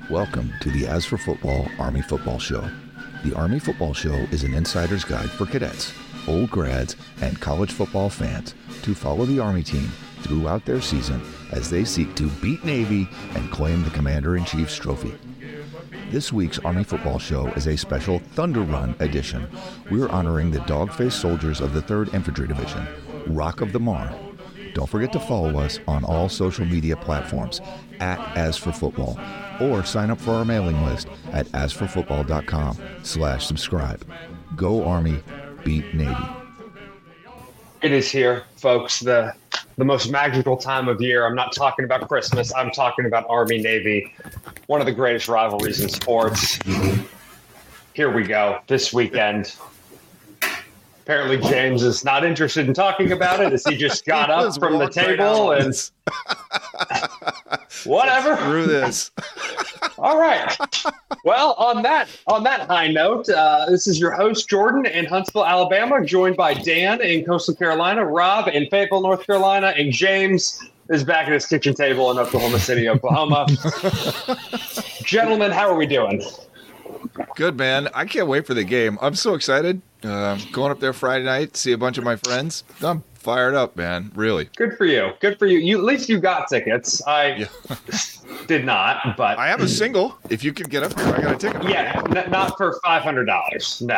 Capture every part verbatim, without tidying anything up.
Welcome to the As for Football Army Football Show. The Army Football Show is an insider's guide for cadets, old grads, and college football fans to follow the Army team throughout their season as they seek to beat Navy and claim the Commander-in-Chief's trophy. This week's Army Football Show is a special Thunder Run edition. We're honoring the dog-faced soldiers of the third Infantry Division, Rock of the Marne. Don't forget to follow us on all social media platforms at As for Football, or sign up for our mailing list at asforfootball.com slash subscribe. Go Army, beat Navy. It is here, folks, the the most magical time of year. I'm not talking about Christmas. I'm talking about Army-Navy, one of the greatest rivalries in sports. Here we go, this weekend. Apparently, James is not interested in talking about it as he just got up from the table right and whatever. Screw this. All right. Well, on that on that high note, uh, this is your host Jordan in Huntsville, Alabama, joined by Dan in Coastal Carolina, Rob in Fayetteville, North Carolina, and James is back at his kitchen table in Oklahoma City, Oklahoma. Gentlemen, how are we doing? Good, man. I can't wait for the game. I'm so excited. Uh, going up there Friday night, see a bunch of my friends. I'm fired up, man. Really. Good for you. Good for you. You at least you got tickets. I yeah. did not, but I have a single. If you can get up there, I got a ticket. Yeah, n- not for five hundred dollars. No.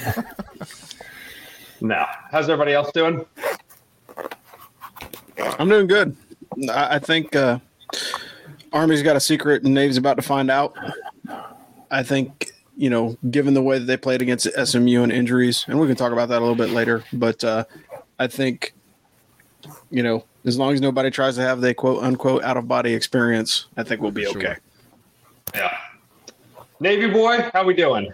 No. How's everybody else doing? I'm doing good. I, I think uh, Army's got a secret and Navy's about to find out. I think, you know, given the way that they played against S M U and injuries, and we can talk about that a little bit later, but uh, I think, you know, as long as nobody tries to have the quote unquote out of body experience, I think we'll be sure. okay. Yeah. Navy boy, how we doing?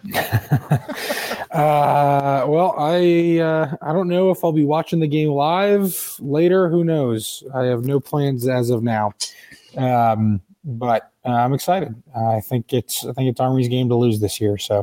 uh, well, I uh, I don't know if I'll be watching the game live later. Who knows? I have no plans as of now. Um, but uh, I'm excited. Uh, I think it's I think it's Army's game to lose this year. So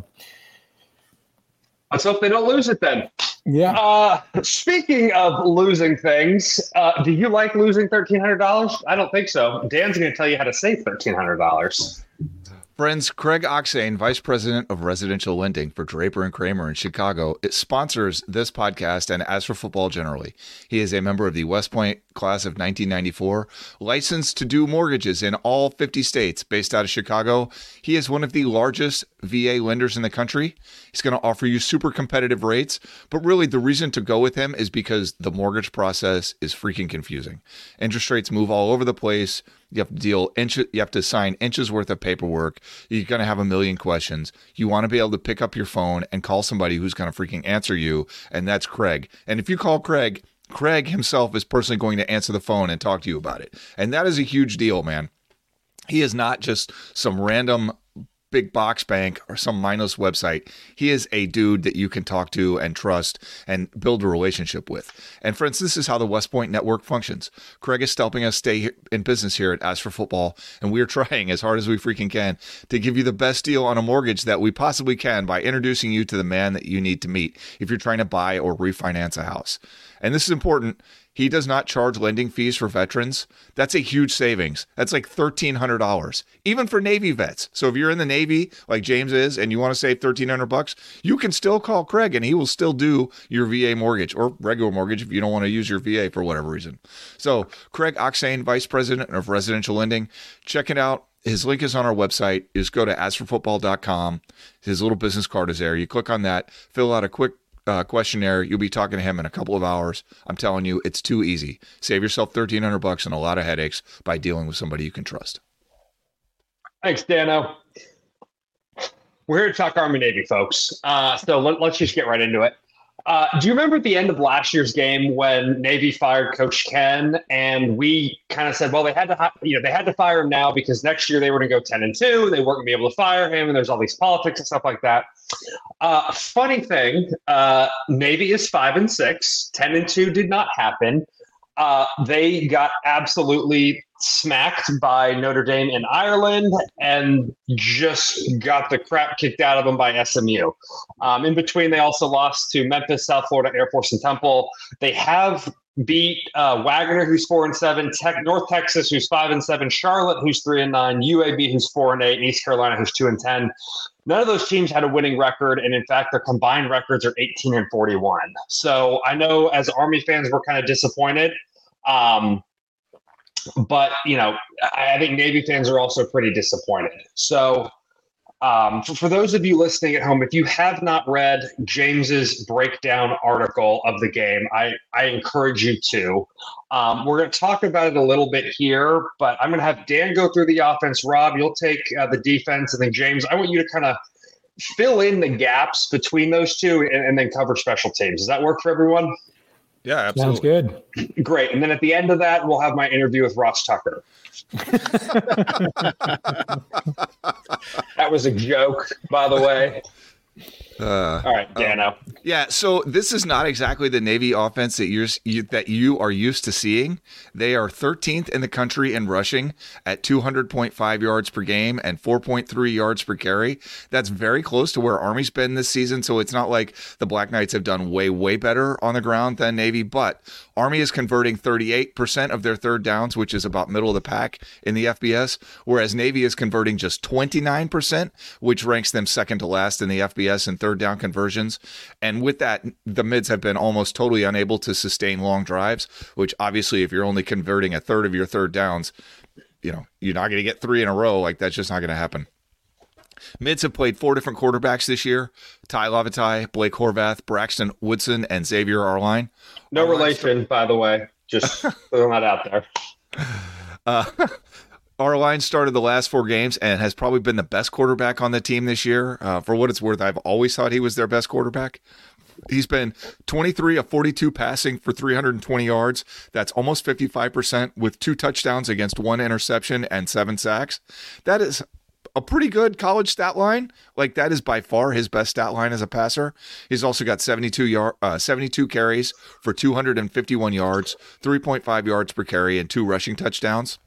let's hope they don't lose it then. Yeah. Uh, speaking of losing things, uh, do you like losing thirteen hundred dollars? I don't think so. Dan's going to tell you how to save thirteen hundred dollars. Friends, Craig Oxane, Vice President of Residential Lending for Draper and Kramer in Chicago, it sponsors this podcast and As for Football generally. He is a member of the West Point class of nineteen ninety-four, licensed to do mortgages in all fifty states, based out of Chicago. He is one of the largest V A lenders in the country. He's going to offer you super competitive rates, but really the reason to go with him is because the mortgage process is freaking confusing. Interest rates move all over the place. You have to deal inch, you have to sign inches worth of paperwork. You're going to have a million questions. You want to be able to pick up your phone and call somebody who's going to freaking answer you, and that's Craig. And if you call Craig, Craig himself is personally going to answer the phone and talk to you about it. And that is a huge deal, man. He is not just some random big box bank or some mindless website. He is a dude that you can talk to and trust and build a relationship with. And friends, this is how the West Point Network functions. Craig is helping us stay in business here at As for Football, and we are trying as hard as we freaking can to give you the best deal on a mortgage that we possibly can by introducing you to the man that you need to meet if you're trying to buy or refinance a house. And this is important. He does not charge lending fees for veterans. That's a huge savings. That's like thirteen hundred dollars, even for Navy vets. So if you're in the Navy, like James is, and you want to save thirteen hundred bucks, you can still call Craig and he will still do your V A mortgage or regular mortgage if you don't want to use your V A for whatever reason. So Craig Oxane, Vice President of Residential Lending, check it out. His link is on our website. You just go to as for football dot com. His little business card is there. You click on that, fill out a quick Uh, questionnaire. You'll be talking to him in a couple of hours. I'm telling you, it's too easy. Save yourself thirteen hundred bucks and a lot of headaches by dealing with somebody you can trust. Thanks, Dano. We're here to talk Army Navy, folks. Uh, so let, let's just get right into it. Uh, do you remember at the end of last year's game when Navy fired Coach Ken, and we kind of said, well, they had to, you know, they had to fire him now because next year they were going to go ten and two. They weren't going to be able to fire him, and there's all these politics and stuff like that. Uh, funny thing, uh, Navy is five and six. ten and two did not happen. Uh, they got absolutely smacked by Notre Dame in Ireland and just got the crap kicked out of them by S M U. Um, in between, they also lost to Memphis, South Florida Air Force, and Temple. They have beat uh, Wagner, who's four and seven, Tech, North Texas, who's five and seven, Charlotte, who's three and nine, U A B, who's four and eight, and East Carolina, who's two and ten. None of those teams had a winning record, and in fact, their combined records are eighteen and forty-one. So I know as Army fans, we're kind of disappointed. Um, but, you know, I, I think Navy fans are also pretty disappointed. So um, for, for those of you listening at home, if you have not read James's breakdown article of the game, I, I encourage you to. Um, we're going to talk about it a little bit here, but I'm going to have Dan go through the offense. Rob, you'll take uh, the defense, and then James, I want you to kind of fill in the gaps between those two and, and then cover special teams. Does that work for everyone? Yeah, absolutely. Sounds good. Great. And then at the end of that, we'll have my interview with Ross Tucker. That was a joke, by the way. Uh, All right, Dano. Uh, yeah, so this is not exactly the Navy offense that you're you, that you are used to seeing. They are thirteenth in the country in rushing at two hundred point five yards per game and four point three yards per carry. That's very close to where Army's been this season, so it's not like the Black Knights have done way, way better on the ground than Navy, but Army is converting thirty-eight percent of their third downs, which is about middle of the pack in the F B S, whereas Navy is converting just twenty-nine percent, which ranks them second to last in the F B S in third down conversions. And with that, the mids have been almost totally unable to sustain long drives, which obviously if you're only converting a third of your third downs, you know, you're not going to get three in a row. Like, that's just not going to happen. Mids have played four different quarterbacks this year: Ty Lavatai, Blake Horvath, Braxton Woodson, and Xavier Arline. No Arline relation, started- by the way. Just throwing that out there. Uh, Arline started the last four games and has probably been the best quarterback on the team this year. Uh, for what it's worth, I've always thought he was their best quarterback. He's been twenty-three of forty-two passing for three hundred twenty yards. That's almost fifty-five percent, with two touchdowns against one interception and seven sacks. That is a pretty good college stat line. Like, that is by far his best stat line as a passer. He's also got seventy-two yard, uh, seventy-two carries for two hundred fifty-one yards, three point five yards per carry, and two rushing touchdowns.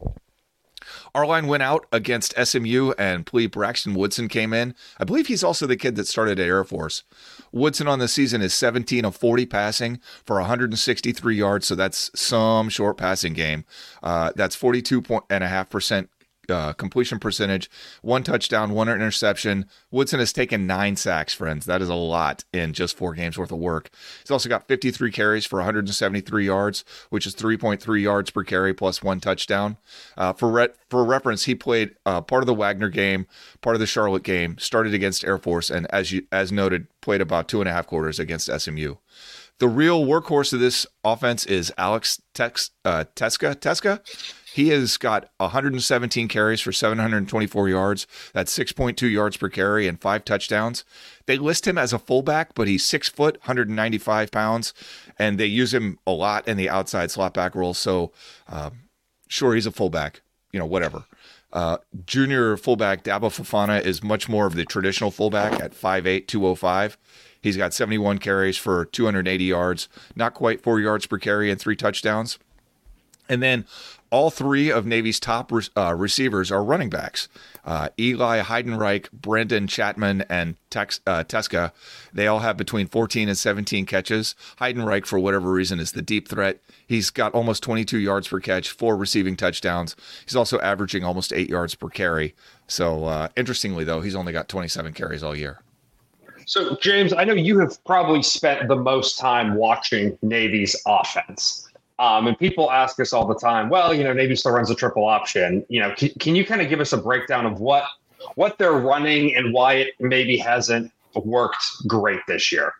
Arline went out against S M U, and plea Braxton Woodson came in. I believe he's also the kid that started at Air Force. Woodson on the season is seventeen of forty passing for one hundred sixty-three yards, so that's some short passing game. Uh, that's forty-two point five percent uh, completion percentage, one touchdown, one interception. Woodson has taken nine sacks, friends. That is a lot in just four games worth of work. He's also got fifty-three carries for one hundred seventy-three yards, which is three point three yards per carry plus one touchdown. Uh, for re- for reference, he played uh, part of the Wagner game, part of the Charlotte game, started against Air Force, and as you as noted, played about two and a half quarters against S M U. The real workhorse of this offense is Alex Tex, uh, Teska. Teska. He has got one hundred seventeen carries for seven hundred twenty-four yards. That's six point two yards per carry and five touchdowns. They list him as a fullback, but he's six foot, one hundred ninety-five pounds, and they use him a lot in the outside slot back role. So, um, sure, he's a fullback, you know, whatever. Uh, junior fullback Dabo Fofana is much more of the traditional fullback at five eight, two oh five. He's got seventy-one carries for two hundred eighty yards, not quite four yards per carry, and three touchdowns. And then all three of Navy's top uh, receivers are running backs. Uh, Eli Heidenreich, Brendan Chapman, and Tex, uh, Teska, they all have between fourteen and seventeen catches. Heidenreich, for whatever reason, is the deep threat. He's got almost twenty-two yards per catch, four receiving touchdowns. He's also averaging almost eight yards per carry. So uh, interestingly, though, he's only got twenty-seven carries all year. So, James, I know you have probably spent the most time watching Navy's offense. Um, and people ask us all the time, well, you know, Navy still runs a triple option. You know, can, can you kind of give us a breakdown of what what they're running and why it maybe hasn't worked great this year?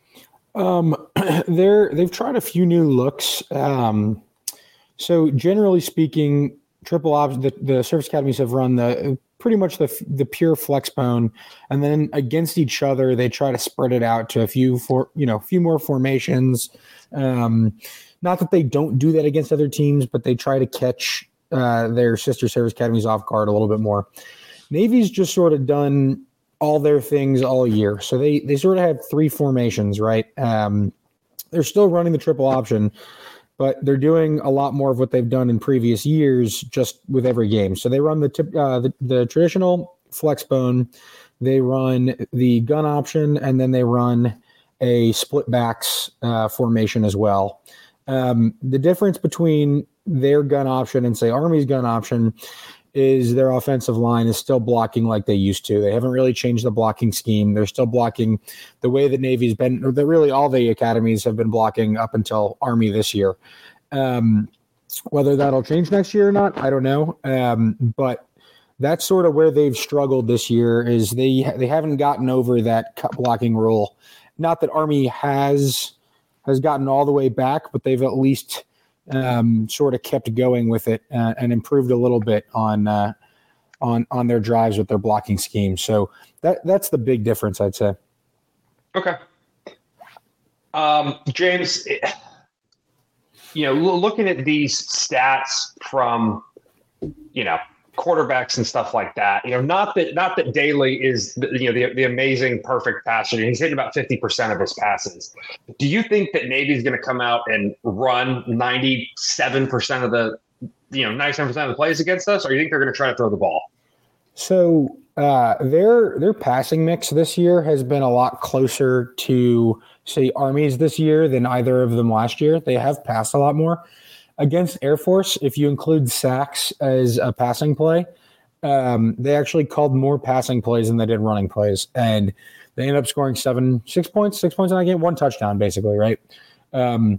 Um, they're they've tried a few new looks. Um, so generally speaking, triple option, the, the service academies have run the pretty much the the pure flex bone, and then against each other they try to spread it out to a few for you know a few more formations. Um, Not that they don't do that against other teams, but they try to catch uh, their sister service academies off guard a little bit more. Navy's just sort of done all their things all year. So they they sort of have three formations, right? Um, they're still running the triple option, but they're doing a lot more of what they've done in previous years just with every game. So they run the tip, uh, the, the traditional flex bone, they run the gun option, and then they run a split backs uh, formation as well. Um, the difference between their gun option and say Army's gun option is their offensive line is still blocking like they used to. They haven't really changed the blocking scheme. They're still blocking the way that Navy's been, or that really all the academies have been blocking up until Army this year. Um, whether that'll change next year or not, I don't know. Um, but that's sort of where they've struggled this year is they they haven't gotten over that cut blocking rule. Not that Army has has gotten all the way back, but they've at least um, sort of kept going with it uh, and improved a little bit on uh, on on their drives with their blocking scheme. So that that's the big difference, I'd say. Okay, um, James. You know, looking at these stats from, you know, quarterbacks and stuff like that, you know, not that not that Daly is, the, you know, the, the amazing, perfect passer. He's hitting about fifty percent of his passes. Do you think that Navy's going to come out and run ninety-seven percent of the, you know, ninety-seven percent of the plays against us, or do you think they're going to try to throw the ball? So uh, their their passing mix this year has been a lot closer to, say, Army's this year than either of them last year. They have passed a lot more. Against Air Force, if you include sacks as a passing play, um, they actually called more passing plays than they did running plays. And they ended up scoring seven, six points, six points in that game, one touchdown, basically, right? Um,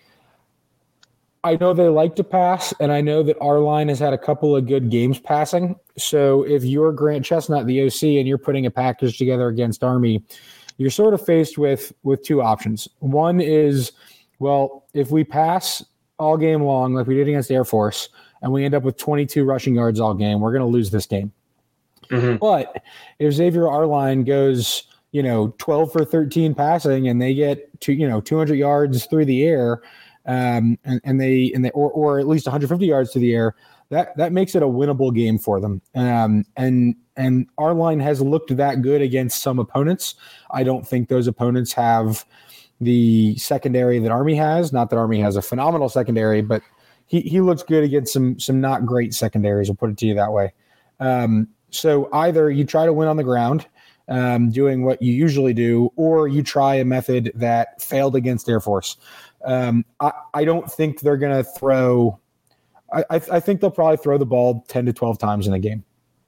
I know they like to pass, and I know that our line has had a couple of good games passing. So if you're Grant Chestnut, the O C, and you're putting a package together against Army, you're sort of faced with with two options. One is, well, if we pass all game long like we did against Air Force and we end up with twenty-two rushing yards all game, we're going to lose this game. Mm-hmm. But if Xavier Arline goes, you know, twelve for thirteen passing and they get to, you know, two hundred yards through the air, um, and, and they and they or, or at least one hundred fifty yards to the air, that that makes it a winnable game for them. Um, and and our line has looked that good against some opponents. I don't think those opponents have the secondary that Army has. Not that Army has a phenomenal secondary, but he he looks good against some some not great secondaries. I'll put it to you that way. Um, so either you try to win on the ground, um, doing what you usually do, or you try a method that failed against Air Force. Um, I, I don't think they're going to throw – I I think they'll probably throw the ball ten to twelve times in a game.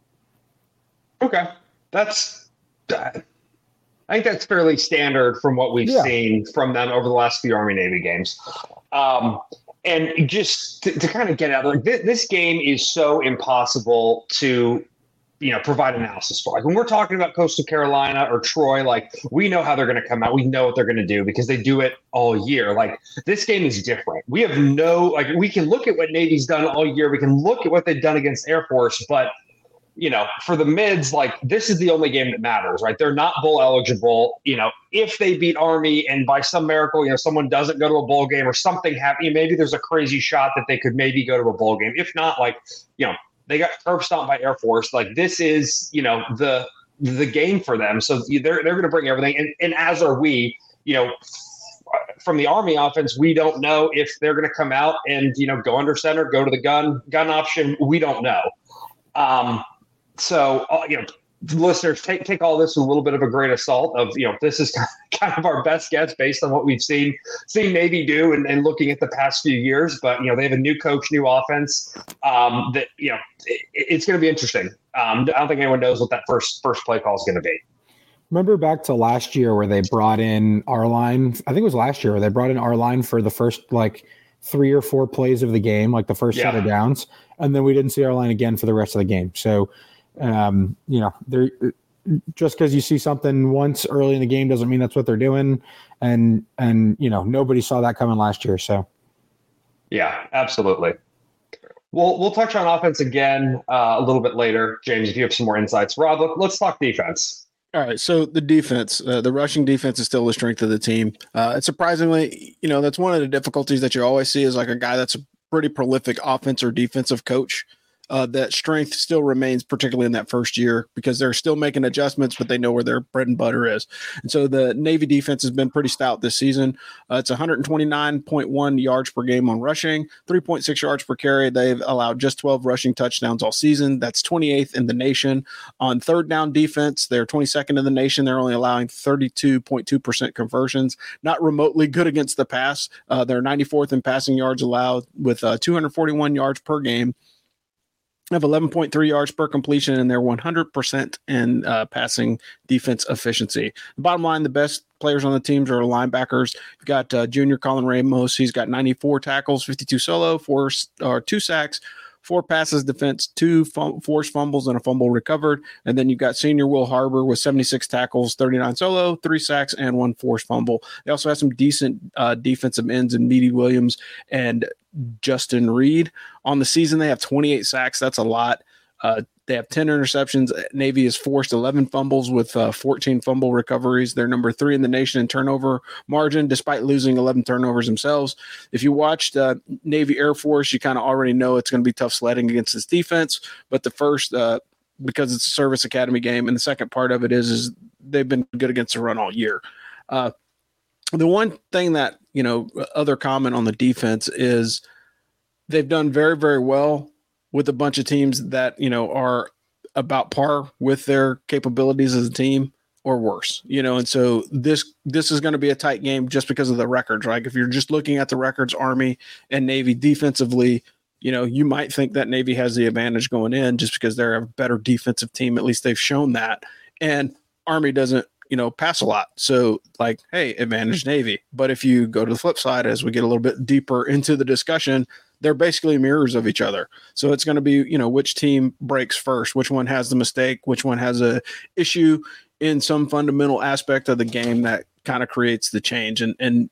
Okay. That's I think that's fairly standard from what we've yeah. seen from them over the last few Army-Navy games. Um, and just to, to kind of get out, like this, this game is so impossible to, you know, provide analysis for. Like when we're talking about Coastal Carolina or Troy, like we know how they're going to come out. We know what they're going to do because they do it all year. Like this game is different. We have no, like we can look at what Navy's done all year. We can look at what they've done against Air Force, but you know, for the mids, like this is the only game that matters, right? They're not bowl eligible. You know, if they beat Army and by some miracle, you know, someone doesn't go to a bowl game or something happy, maybe there's a crazy shot that they could maybe go to a bowl game. If not, like, you know, they got curb stomped by Air Force. Like this is, you know, the the game for them. So they're they're going to bring everything. And, and as are we, you know, from the Army offense, we don't know if they're going to come out and, you know, go under center, go to the gun gun option. We don't know. Um, So, uh, you know, listeners, take take all this with a little bit of a grain of salt of, you know, this is kind of our best guess based on what we've seen seen Navy do and, and looking at the past few years. But, you know, they have a new coach, new offense um, that, you know, it, it's going to be interesting. Um, I don't think anyone knows what that first first play call is going to be. Remember back to last year where they brought in our line. I think it was last year where they brought in our line for the first like three or four plays of the game, like the first yeah. set of downs. And then we didn't see our line again for the rest of the game. So, Um, you know, they're just because you see something once early in the game doesn't mean that's what they're doing. And, and, you know, nobody saw that coming last year. So. Yeah, absolutely. We'll, we'll touch on offense again uh, a little bit later. James, if you have some more insights. Rob, let, let's talk defense. All right. So the defense, uh, the rushing defense is still the strength of the team. Uh, and surprisingly, you know, that's one of the difficulties that you always see is like a guy that's a pretty prolific offense or defensive coach. uh, that strength still remains, particularly in that first year, because they're still making adjustments, but they know where their bread and butter is. And so the Navy defense has been pretty stout this season. Uh, it's one twenty-nine point one yards per game on rushing, three point six yards per carry. They've allowed just twelve rushing touchdowns all season. That's twenty-eighth in the nation. On third down defense, they're twenty-second in the nation. They're only allowing thirty-two point two percent conversions, not remotely good against the pass. Uh, they're ninety-fourth in passing yards allowed with uh, two hundred forty-one yards per game. Have eleven point three yards per completion, and they're one hundred percent in uh, passing defense efficiency. The bottom line, the best players on the teams are linebackers. You've got uh, junior Colin Ramos. He's got ninety-four tackles, fifty-two solo, four or two sacks, four passes defense, two fum- forced fumbles, and a fumble recovered. And then you've got senior Will Harbor with seventy-six tackles, thirty-nine solo, three sacks, and one forced fumble. They also have some decent uh, defensive ends in Meady Williams and Justin Reed. On the season, they have twenty-eight sacks. That's a lot. Uh, they have ten interceptions. Navy has forced eleven fumbles with uh, fourteen fumble recoveries. They're number three in the nation in turnover margin, despite losing eleven turnovers themselves. If you watched uh, Navy Air Force, you kind of already know it's going to be tough sledding against this defense. But the first, uh, because it's a service academy game, and the second part of it is, is they've been good against the run all year. Uh, the one thing that, you know, other comment on the defense is they've done very, very well with a bunch of teams that, you know, are about par with their capabilities as a team or worse, you know, and so this this is going to be a tight game just because of the records, right? If you're just looking at the records, Army and Navy defensively, you know, you might think that Navy has the advantage going in just because they're a better defensive team. At least they've shown that. And Army doesn't, you know, pass a lot. So like, hey, advantage Navy. But if you go to the flip side, as we get a little bit deeper into the discussion, they're basically mirrors of each other. So it's going to be, you know, which team breaks first, which one has the mistake, which one has a issue in some fundamental aspect of the game that kind of creates the change. And, and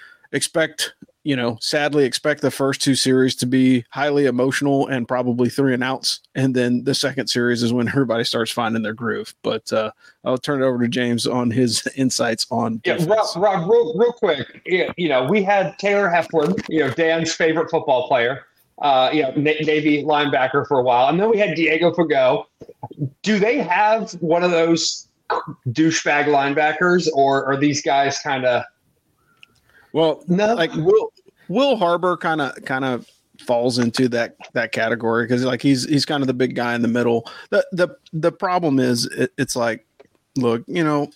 expect, you know, sadly expect the first two series to be highly emotional and probably three and outs. And then the second series is when everybody starts finding their groove. But uh, I'll turn it over to James on his insights on yeah, defense. Rob, Rob real, real quick, you know, we had Taylor Heflin, you know, Dan's favorite football player, uh, you know, Navy linebacker for a while. And then we had Diego Fagot. Do they have one of those douchebag linebackers, or are these guys kind of – Well, no, like Will Will Harbor kind of kind of falls into that that category because like he's he's kind of the big guy in the middle. The the the problem is it, it's like, look, you know,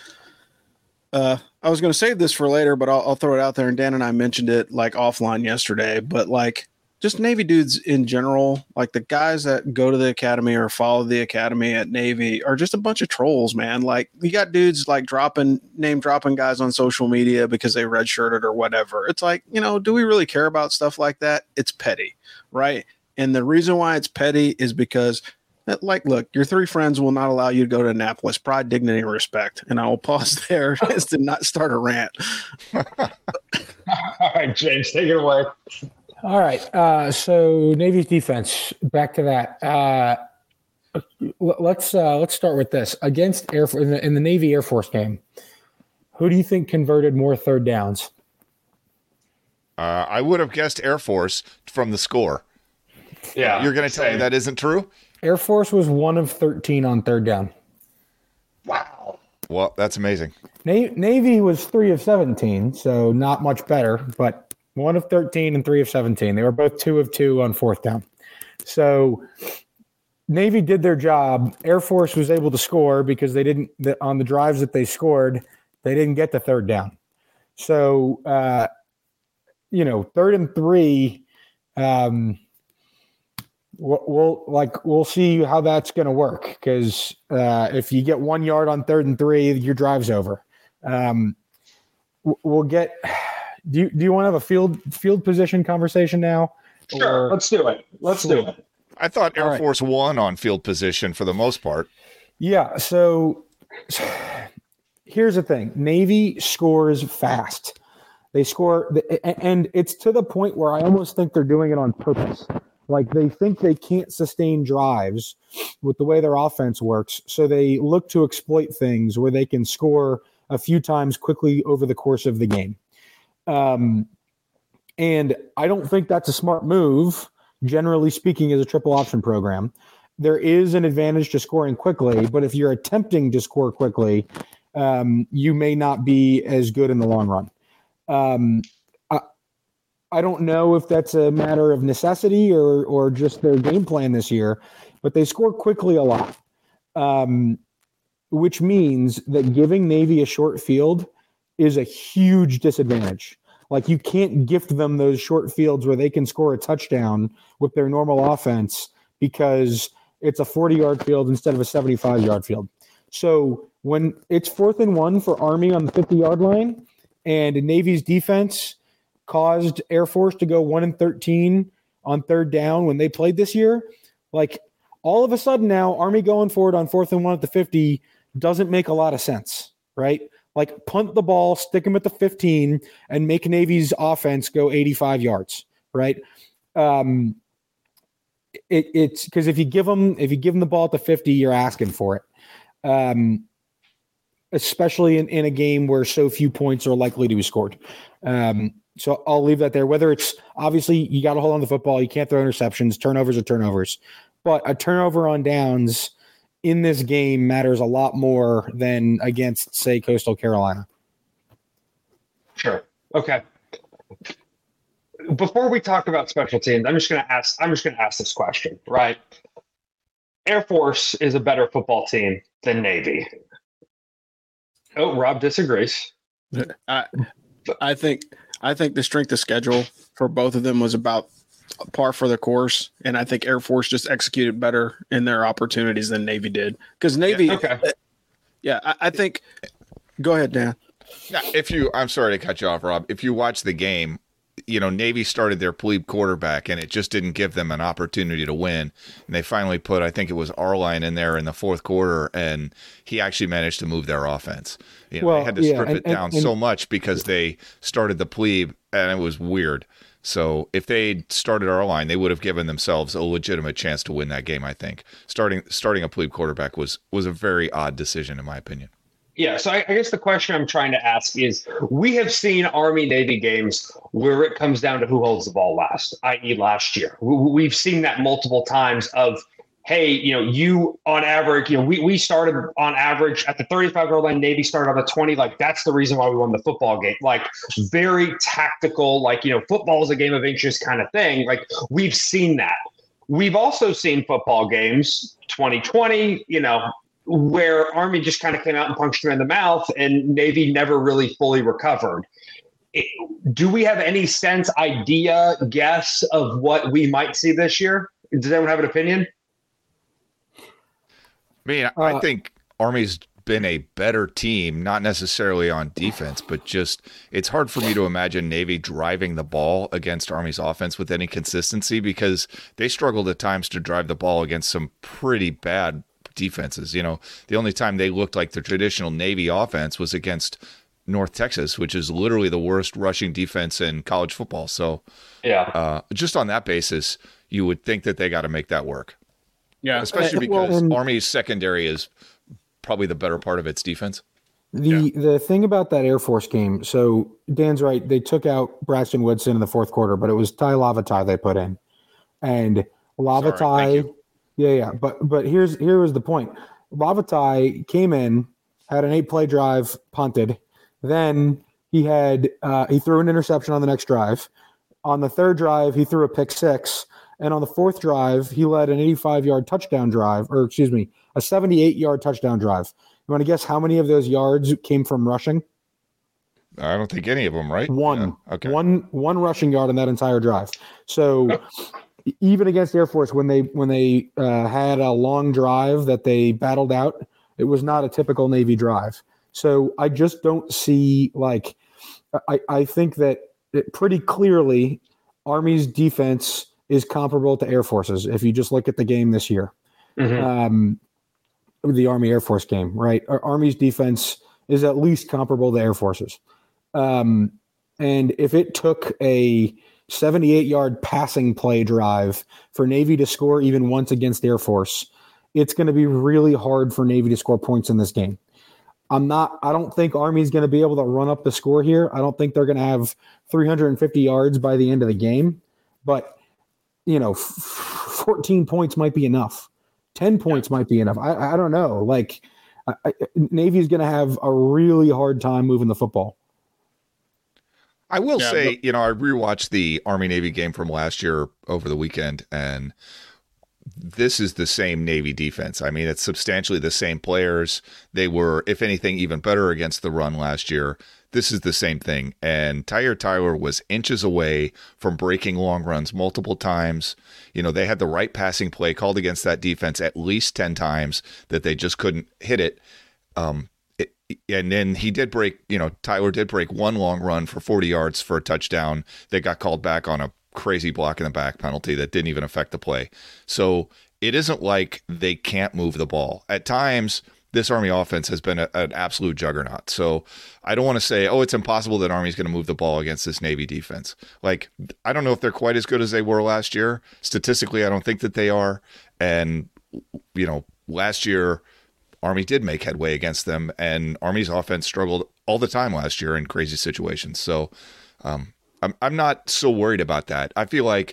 uh, I was going to save this for later, but I'll, I'll throw it out there. And Dan and I mentioned it like offline yesterday, but like just Navy dudes in general, like the guys that go to the academy or follow the academy at Navy are just a bunch of trolls, man. Like you got dudes like dropping name dropping guys on social media because they redshirted or whatever. It's like, you know, do we really care about stuff like that? It's petty, right? And the reason why it's petty is because like, look, your three friends will not allow you to go to Annapolis. Pride, dignity, and respect. And I will pause there as to not start a rant. All right, James, take it away. All right. Uh, so Navy's defense, back to that. Uh, let's uh, let's start with this. Against Air in the, in the Navy Air Force game, who do you think converted more third downs? Uh, I would have guessed Air Force from the score. Yeah. You're going to tell same. me that isn't true? Air Force was one of thirteen on third down. Wow. Well, that's amazing. Na- Navy was three of seventeen, so not much better, but one of thirteen and three of seventeen. They were both two of two on fourth down. So Navy did their job. Air Force was able to score because they didn't, the, on the drives that they scored, they didn't get the third down. So, uh, you know, third and three, um, we'll, we'll like, we'll see how that's going to work. Because uh, if you get one yard on third and three, your drive's over. Um, we'll get... Do you do you want to have a field field position conversation now? Sure, or, let's do it. Let's do it. I thought Air All right. Force won on field position for the most part. Yeah. So here's the thing: Navy scores fast. They score, and it's to the point where I almost think they're doing it on purpose. Like they think they can't sustain drives with the way their offense works, so they look to exploit things where they can score a few times quickly over the course of the game. Um, and I don't think that's a smart move generally speaking, is a triple option program. There is an advantage to scoring quickly, but if you're attempting to score quickly, um, you may not be as good in the long run. Um, I, I don't know if that's a matter of necessity or or just their game plan this year, but they score quickly a lot, um, which means that giving Navy a short field is a huge disadvantage. Like, you can't gift them those short fields where they can score a touchdown with their normal offense because it's a forty-yard field instead of a seventy-five-yard field. So when it's fourth and one for Army on the fifty-yard line and Navy's defense caused Air Force to go one and thirteen on third down when they played this year, like, all of a sudden now Army going forward on fourth and one at the fifty doesn't make a lot of sense, right? Like, punt the ball, stick them at the fifteen, and make Navy's offense go eighty-five yards, right? Um, it, it's because if you give them if you give them the ball at the fifty, you're asking for it, um, especially in, in a game where so few points are likely to be scored. Um, so I'll leave that there. Whether it's obviously you got to hold on to the football, you can't throw interceptions, turnovers are turnovers, but a turnover on downs in this game matters a lot more than against, say, Coastal Carolina. Sure. Okay. Before we talk about special teams, I'm just going to ask. I'm just going to ask this question, right? Air Force is a better football team than Navy. Oh, Rob disagrees. I, I think. I think the strength of schedule for both of them was about par for the course, and I think Air Force just executed better in their opportunities than Navy did. Because Navy, yeah, okay. uh, yeah, I, I think. Go ahead, Dan. Yeah, if you, I'm sorry to cut you off, Rob. If you watch the game, you know, Navy started their plebe quarterback, and it just didn't give them an opportunity to win. And they finally put, I think it was Arline in there in the fourth quarter, and he actually managed to move their offense. You know, well, they had to yeah, strip and, it down and, and, so much because they started the plebe, and it was weird. So if they started Arline, they would have given themselves a legitimate chance to win that game, I think. Starting starting a plebe quarterback was was a very odd decision, in my opinion. Yeah, so I, I guess the question I'm trying to ask is, we have seen Army-Navy games where it comes down to who holds the ball last, that is last year. We, we've seen that multiple times of, hey, you know, you on average, you know, we, we started on average at the thirty-five-yard line, Navy started on the twenty. Like, that's the reason why we won the football game. Like, very tactical, like, you know, football is a game of inches kind of thing. Like, we've seen that. We've also seen football games, twenty twenty, you know, where Army just kind of came out and punched him in the mouth and Navy never really fully recovered. It, do we have any sense, idea, guess of what we might see this year? Does anyone have an opinion? I mean, uh, I think Army's been a better team, not necessarily on defense, but just it's hard for me to imagine Navy driving the ball against Army's offense with any consistency because they struggled at times to drive the ball against some pretty bad defenses. You know, the only time they looked like the traditional Navy offense was against North Texas, which is literally the worst rushing defense in college football. So, yeah, uh, just on that basis, you would think that they got to make that work. Yeah, especially well, because and- Army's secondary is probably the better part of its defense. The yeah. the thing about that Air Force game, so Dan's right, they took out Braxton Woodson in the fourth quarter, but it was Ty Lavatai they put in. And Lavatai, Sorry, yeah, yeah. But but here's here was the point. Lavatai came in, had an eight-play drive, punted. Then he had uh, he threw an interception on the next drive. On the third drive, he threw a pick six. And on the fourth drive, he led an eighty-five-yard touchdown drive, or excuse me, a seventy-eight-yard touchdown drive. You want to guess how many of those yards came from rushing? I don't think any of them, right? One. Yeah. Okay. One one rushing yard on that entire drive. So even against Air Force, when they when they uh, had a long drive that they battled out, it was not a typical Navy drive. So I just don't see, like, I, I think that it pretty clearly Army's defense is comparable to Air Force's if you just look at the game this year. Mm-hmm. Um, the Army Air Force game, right? Our Army's defense is at least comparable to Air Force's. Um, and if it took a seventy-eight-yard passing play drive for Navy to score even once against Air Force, it's going to be really hard for Navy to score points in this game. I'm not, I don't think Army's going to be able to run up the score here. I don't think they're going to have three hundred fifty yards by the end of the game, but you know, f- fourteen points might be enough. ten points yeah. might be enough. I, I don't know. Like, I, I, Navy's going to have a really hard time moving the football. I will yeah, say, but- you know, I rewatched the Army-Navy game from last year over the weekend, and this is the same Navy defense. I mean, it's substantially the same players. They were, if anything, even better against the run last year. This is the same thing. And Tyre Tyler was inches away from breaking long runs multiple times. You know, they had the right passing play called against that defense at least ten times that they just couldn't hit it. Um, it and then he did break, you know, Tyler did break one long run for forty yards for a touchdown that got called back on a crazy block in the back penalty that didn't even affect the play. So it isn't like they can't move the ball. At times, this Army offense has been a, an absolute juggernaut. So I don't want to say, oh, it's impossible that Army's going to move the ball against this Navy defense. Like, I don't know if they're quite as good as they were last year. Statistically, I don't think that they are. And, you know, last year, Army did make headway against them, and Army's offense struggled all the time last year in crazy situations. So um, I'm I'm not so worried about that. I feel like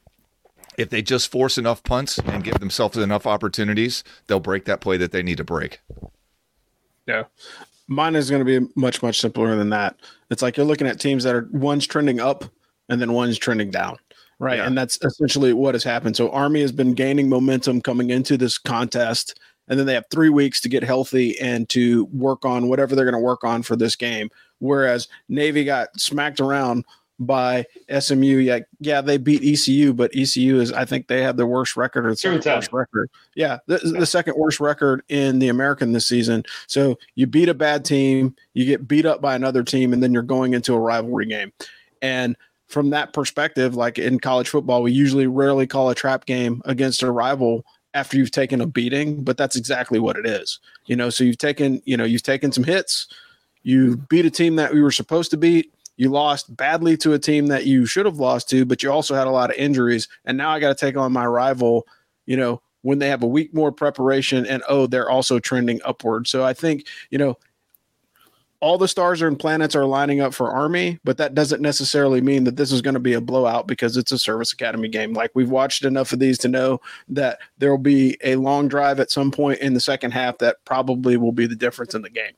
if they just force enough punts and give themselves enough opportunities, they'll break that play that they need to break. Yeah. Mine is going to be much, much simpler than that. It's like you're looking at teams that are one's trending up and then one's trending down. Right. Yeah. And that's essentially what has happened. So Army has been gaining momentum coming into this contest, and then they have three weeks to get healthy and to work on whatever they're going to work on for this game. Whereas Navy got smacked around by S M U. Yeah, yeah, they beat E C U, but E C U is, I think they have the worst record or the second worst record. Yeah, the, the second worst record in the American this season. So you beat a bad team, you get beat up by another team, and then you're going into a rivalry game. And from that perspective, like in college football, we usually rarely call a trap game against a rival after you've taken a beating, but that's exactly what it is. You know, so you've taken, you know, you've taken some hits, you beat a team that we were supposed to beat. You lost badly to a team that you should have lost to, but you also had a lot of injuries. And now I got to take on my rival, you know, when they have a week more preparation and, oh, they're also trending upward. So I think, you know, all the stars and planets are lining up for Army, but that doesn't necessarily mean that this is going to be a blowout because it's a service academy game. Like, we've watched enough of these to know that there will be a long drive at some point in the second half that probably will be the difference in the game.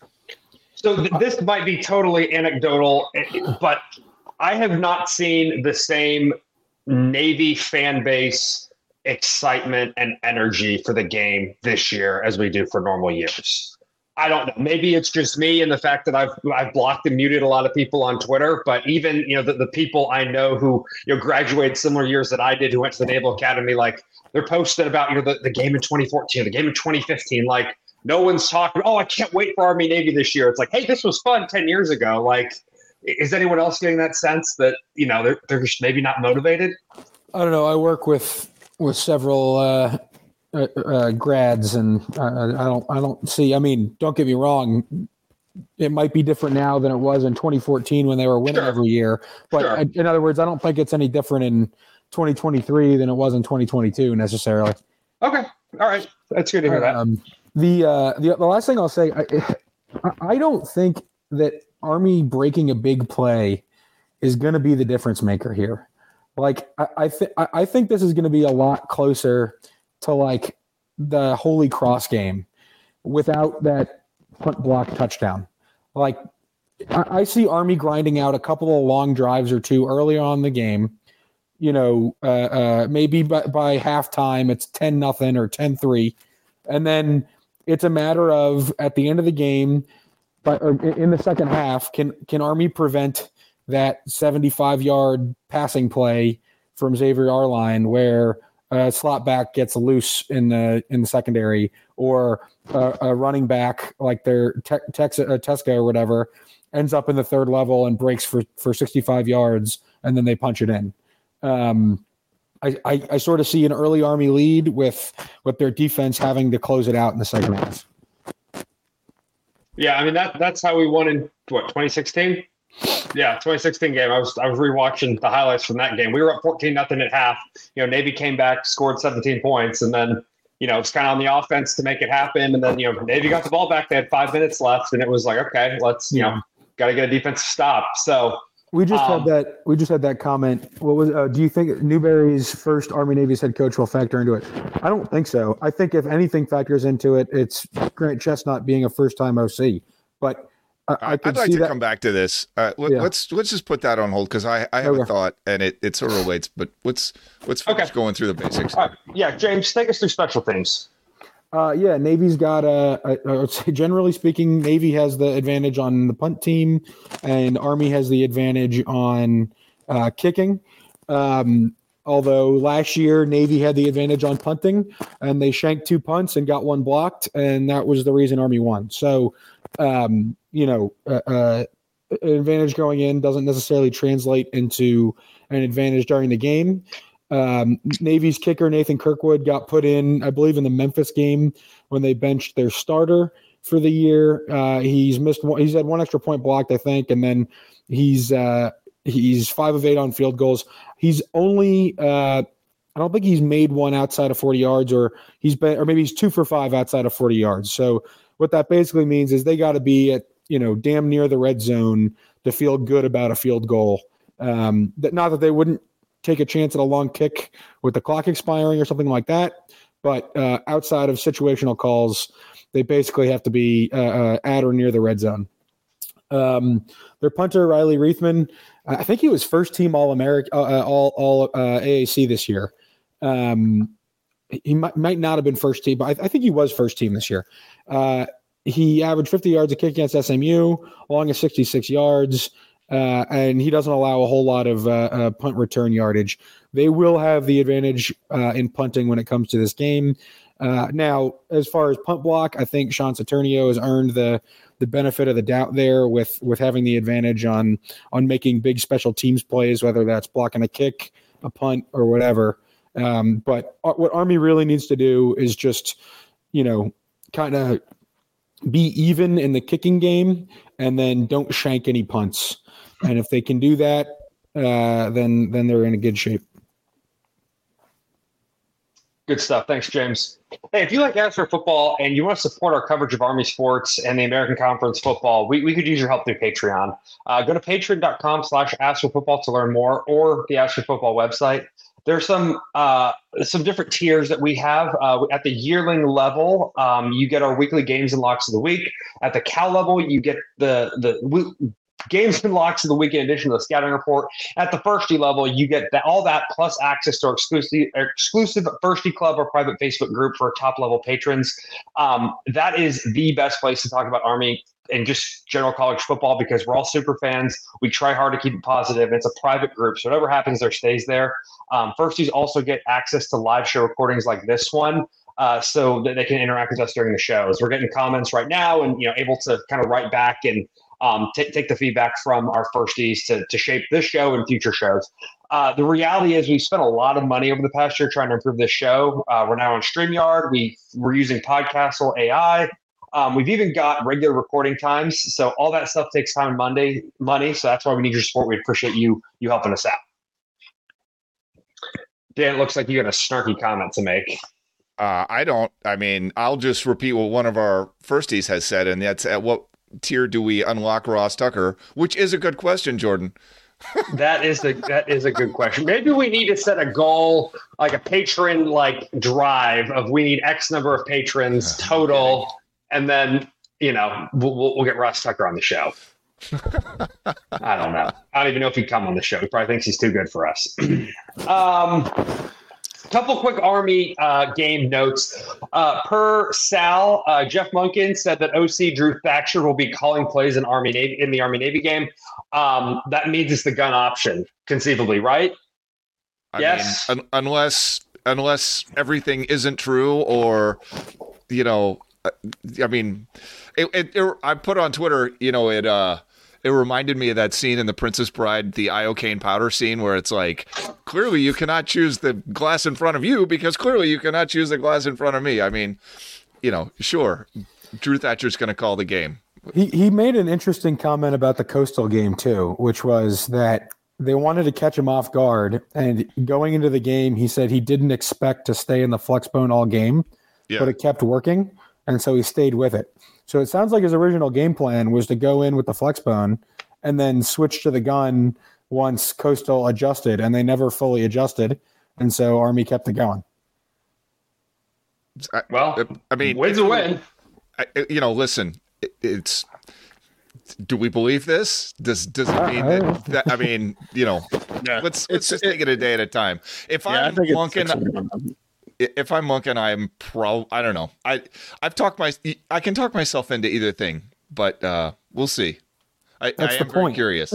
So th- this might be totally anecdotal, but I have not seen the same Navy fan base excitement and energy for the game this year as we do for normal years. I don't know. Maybe it's just me and the fact that I've I've blocked and muted a lot of people on Twitter, but even, you know, the, the people I know who, you know, graduated similar years that I did, who went to the Naval Academy, like, they're posting about, you know, the, the game in twenty fourteen, the game in twenty fifteen, like, no one's talking, oh, I can't wait for Army Navy this year. It's like, hey, this was fun ten years ago. Like, is anyone else getting that sense that, you know, they're, they're just maybe not motivated? I don't know. I work with with several uh, uh, uh, grads, and uh, I don't I don't see. I mean, don't get me wrong. It might be different now than it was in twenty fourteen when they were winning sure. every year. But sure. I, in other words, I don't think it's any different in twenty twenty-three than it was in twenty twenty-two necessarily. Okay. All right. That's good to hear that. Um, The, uh, the the last thing I'll say, I, I don't think that Army breaking a big play is going to be the difference maker here. Like, I I, th- I think this is going to be a lot closer to like the Holy Cross game without that punt block touchdown. Like, I, I see Army grinding out a couple of long drives or two early on in the game. You know, uh, uh, maybe by, by halftime it's ten nothing or ten three, and then it's a matter of, at the end of the game, but or in the second half, can can Army prevent that seventy-five yard passing play from Xavier Arline where a slot back gets loose in the in the secondary, or a, a running back like their te- Tex- uh, Tesca or whatever ends up in the third level and breaks for, for sixty-five yards, and then they punch it in. Um, I, I, I sort of see an early Army lead with with their defense having to close it out in the second half. Yeah, I mean that that's how we won in what twenty sixteen. Yeah, twenty sixteen game. I was I was rewatching the highlights from that game. We were up fourteen nothing at half. You know, Navy came back, scored seventeen points, and then, you know, it's kind of on the offense to make it happen. And then, you know, Navy got the ball back. They had five minutes left, and it was like, okay, let's, you know, got to get a defensive stop. So We just Um, had that. We just had that comment. What was? Uh, do you think Newberry's first Army Navy's head coach will factor into it? I don't think so. I think if anything factors into it, it's Grant Chestnut being a first-time O C. But I, I could I'd like see to that. come back to this. Uh, let, Yeah. Let's let's just put that on hold because I, I have Okay. a thought and it, it sort of relates. But let's let's finish Okay. going through the basics. All right. Yeah, James, take us through special teams. Uh, yeah, Navy's got a, a, I would say generally speaking, Navy has the advantage on the punt team, and Army has the advantage on uh, kicking. Um, although last year Navy had the advantage on punting, and they shanked two punts and got one blocked, and that was the reason Army won. So, um, you know, uh, uh, an advantage going in doesn't necessarily translate into an advantage during the game. Um, Navy's kicker, Nathan Kirkwood, got put in, I believe, in the Memphis game when they benched their starter for the year. Uh, he's missed one, he's had one extra point blocked, I think, and then he's uh, he's five of eight on field goals. He's only uh, I don't think he's made one outside of forty yards, or he's been, or maybe he's two for five outside of forty yards. So what that basically means is they got to be at, you know, damn near the red zone to feel good about a field goal. Um, that not that they wouldn't take a chance at a long kick with the clock expiring or something like that. But uh, outside of situational calls, they basically have to be uh, uh, at or near the red zone. Um, their punter, Riley Reithman, I think he was first team All American, uh, all all uh, A A C this year. Um, he might, might not have been first team, but I, I think he was first team this year. Uh, he averaged fifty yards a kick against S M U, along with sixty-six yards. Uh, and he doesn't allow a whole lot of uh, uh, punt return yardage. They will have the advantage uh, in punting when it comes to this game. Uh, now, as far as punt block, I think Sean Saturnio has earned the the benefit of the doubt there with with having the advantage on on making big special teams plays, whether that's blocking a kick, a punt, or whatever. Um, but what Army really needs to do is just, you know, kind of be even in the kicking game and then don't shank any punts. And if they can do that, uh, then then they're in a good shape. Good stuff. Thanks, James. Hey, if you like As for Football and you want to support our coverage of Army sports and the American Conference football, we, we could use your help through Patreon. Uh, go to patreon.com slash As for Football to learn more, or the As for Football website. There's some uh, some different tiers that we have. Uh, at the yearling level, um, you get our weekly games and locks of the week. At the Cal level, you get the the we, games and locks of the week in addition to the scouting report. At the Firsty level, you get that, all that plus access to our exclusive, exclusive Firsty Club or private Facebook group for top level patrons. Um, that is the best place to talk about Army and just general college football because we're all super fans. We try hard to keep it positive. It's a private group, so whatever happens there stays there. Um, Firsties also get access to live show recordings like this one. Uh, so that they can interact with us during the shows. We're getting comments right now and, you know, able to kind of write back and um, t- take the feedback from our firsties to, to shape this show and future shows. Uh, the reality is we've spent a lot of money over the past year trying to improve this show. Uh, we're now on StreamYard. We, we're using Podcastle A I. Um, we've even got regular recording times. So all that stuff takes time and Monday money. So that's why we need your support. We appreciate you you helping us out. Dan, it looks like you got a snarky comment to make. Uh, I don't. I mean, I'll just repeat what one of our firsties has said, and that's at what tier do we unlock Ross Tucker? Which is a good question, Jordan. That is the that is a good question. Maybe we need to set a goal, like a patron like drive of we need X number of patrons total, and then you know we'll we'll, we'll get Ross Tucker on the show. I don't know. I don't even know if he'd come on the show. He probably thinks he's too good for us. um. Couple quick Army uh, game notes. Uh, per Sal, uh, Jeff Munkin said that O C Drew Thatcher will be calling plays in Army Navy in the Army Navy game. Um, that means it's the gun option, conceivably, right? I yes. mean, un- unless unless everything isn't true, or you know, I mean, it, it, it, I put on Twitter, you know, it. Uh, It reminded me of that scene in The Princess Bride, the iocane powder scene, where it's like, clearly you cannot choose the glass in front of you because clearly you cannot choose the glass in front of me. I mean, you know, sure, Drew Thatcher's going to call the game. He he made an interesting comment about the Coastal game too, which was that they wanted to catch him off guard. And going into the game, he said he didn't expect to stay in the flex bone all game, Yeah. but it kept working. And so he stayed with it. So it sounds like his original game plan was to go in with the flex bone and then switched to the gun once Coastal adjusted, and they never fully adjusted, and so Army kept it going. I, Well, I mean, win's a win. I, you know, listen, it, it's. Do we believe this? Does does it mean that, that? I mean, you know, Yeah. let's let's It's- just it- take it a day at a time. If Yeah, I I'm think it's Monken, six- if I'm Monken, I'm pro. I don't know. I I've talked my. I can talk myself into either thing, but uh, we'll see. I, That's I the am very point. curious.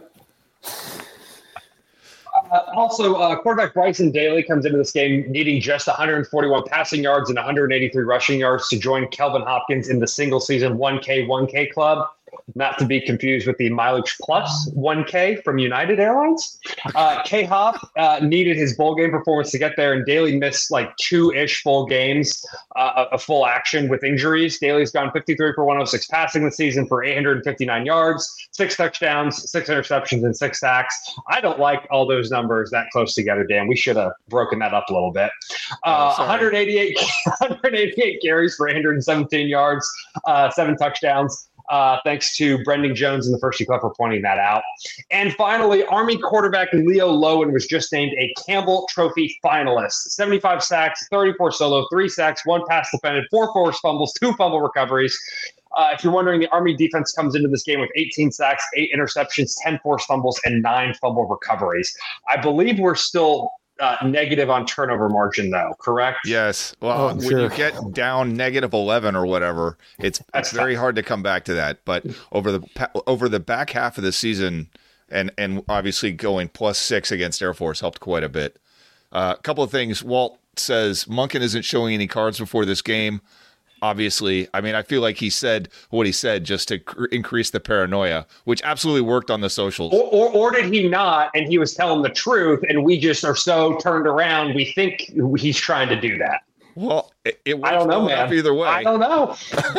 Uh, also, uh, quarterback Bryson Daly comes into this game needing just one hundred forty-one passing yards and one hundred eighty-three rushing yards to join Kelvin Hopkins in the single season one K one K club, not to be confused with the mileage plus one K from United Airlines. Uh, K Hop uh, needed his bowl game performance to get there, and Daly missed like two-ish full games uh, of full action with injuries. Daly's gone fifty-three for one hundred six passing this season for eight hundred fifty-nine yards, six touchdowns, six interceptions, and six sacks. I don't like all those numbers that close together, Dan. We should have broken that up a little bit. Uh, Oh, sorry. one hundred eighty-eight, one hundred eighty-eight carries for eight hundred seventeen yards, uh, seven touchdowns. Uh, thanks to Brendan Jones in the first club for pointing that out. And finally, Army quarterback Leo Lowen was just named a Campbell Trophy finalist. seventy-five sacks, thirty-four solo, three sacks, one pass defended, four forced fumbles, two fumble recoveries. Uh, if you're wondering, the Army defense comes into this game with eighteen sacks, eight interceptions, ten forced fumbles, and nine fumble recoveries. I believe we're still uh, negative on turnover margin, though, correct? Yes. Well, Oh, when sure. you get down negative eleven or whatever, it's That's it's very hard to come back to that. But over the pa- over the back half of the season, and and obviously going plus six against Air Force helped quite a bit. Uh, a couple of things. Walt says Monken isn't showing any cards before this game. Obviously, I mean, I feel like he said what he said just to cr- increase the paranoia, which absolutely worked on the socials. Or, or, or did he not? And he was telling the truth, and we just are so turned around. We think he's trying to do that. Well, it, it I don't worked know, well enough man. either way. I don't know.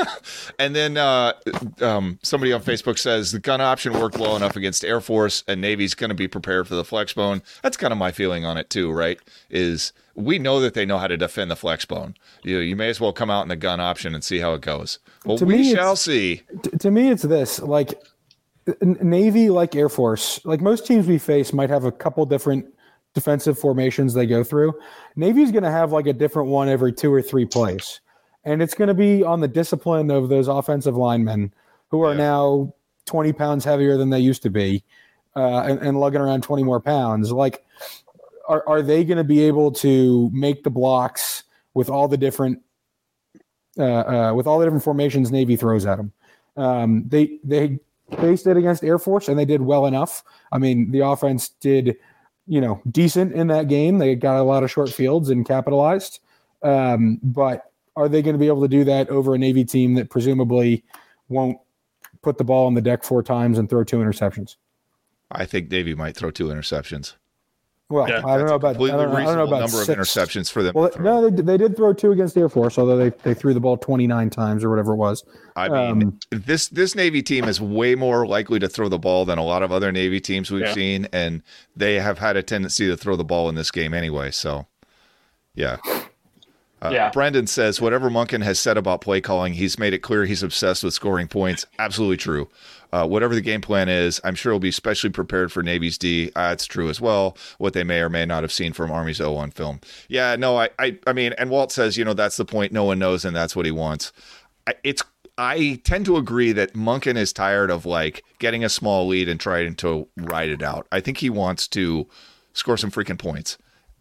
And then uh, um, somebody on Facebook says the gun option worked well enough against Air Force, and Navy's going to be prepared for the flex bone. That's kind of my feeling on it too, right? Is we know that they know how to defend the flex bone. You you may as well come out in the gun option and see how it goes. Well, To we me, shall it's- see. T- to me, it's this: like N- Navy, like Air Force, like most teams we face, might have a couple different defensive formations they go through. Navy's going to have like a different one every two or three plays, and it's going to be on the discipline of those offensive linemen who are Yeah. now twenty pounds heavier than they used to be, uh, and, and lugging around twenty more pounds. Like, are are they going to be able to make the blocks with all the different uh, uh, with all the different formations Navy throws at them? Um, they they faced it against Air Force, and they did well enough. I mean, the offense did, you know, decent in that game. They got a lot of short fields and capitalized. Um, but are they going to be able to do that over a Navy team that presumably won't put the ball on the deck four times and throw two interceptions? I think Navy might throw two interceptions. Well, Yeah, I don't know about I Completely don't, I don't know reasonable about number six. of interceptions for them. Well, to throw. no, they, they did throw two against Air Force, although they, they threw the ball twenty-nine times or whatever it was. I mean, Um, this this Navy team is way more likely to throw the ball than a lot of other Navy teams we've Yeah. seen, and they have had a tendency to throw the ball in this game anyway. So, yeah. Uh, Yeah. Brendan says, whatever Monken has said about play calling, he's made it clear he's obsessed with scoring points. Absolutely true. Uh, whatever the game plan is, I'm sure he'll be specially prepared for Navy's D. Uh, it's true as well, what they may or may not have seen from Army's oh one film. Yeah, no, I, I, I mean, and Walt says, you know, that's the point. No one knows, and that's what he wants. I, it's I tend to agree that Monken is tired of like getting a small lead and trying to ride it out. I think he wants to score some freaking points.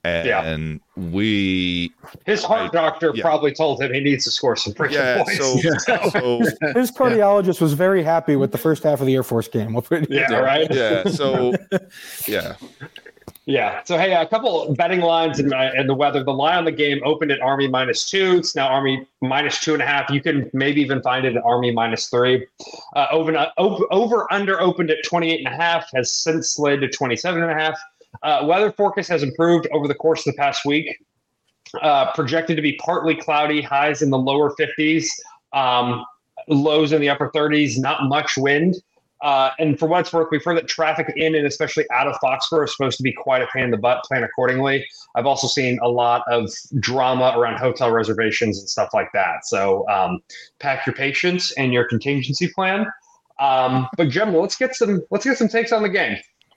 And Yeah. we, His heart doctor yeah. probably told him he needs to score some freaking yeah, points. so, so, His cardiologist was very happy with the first half of the Air Force game. We'll put it- yeah, right. yeah, so, yeah. Yeah. So hey, a couple betting lines and uh, and the weather. The line on the game opened at Army minus two. It's now Army minus two and a half. You can maybe even find it at Army minus three. Uh, over, over over under opened at twenty-eight and a half. Has since slid to twenty-seven and a half. Uh, weather forecast has improved over the course of the past week. Uh, projected to be partly cloudy, highs in the lower fifties, um, lows in the upper thirties, not much wind. Uh, and for what it's worth, we've heard that traffic in and especially out of Foxborough is supposed to be quite a pain in the butt. Plan accordingly. I've also seen a lot of drama around hotel reservations and stuff like that. So um, pack your patience and your contingency plan. Um, but Jim, let's get some let's get some takes on the game.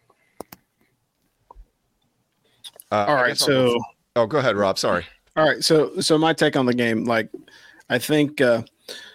Uh, All right, so oh, go ahead, Rob. Sorry. All right, so so my take on the game, like I think uh,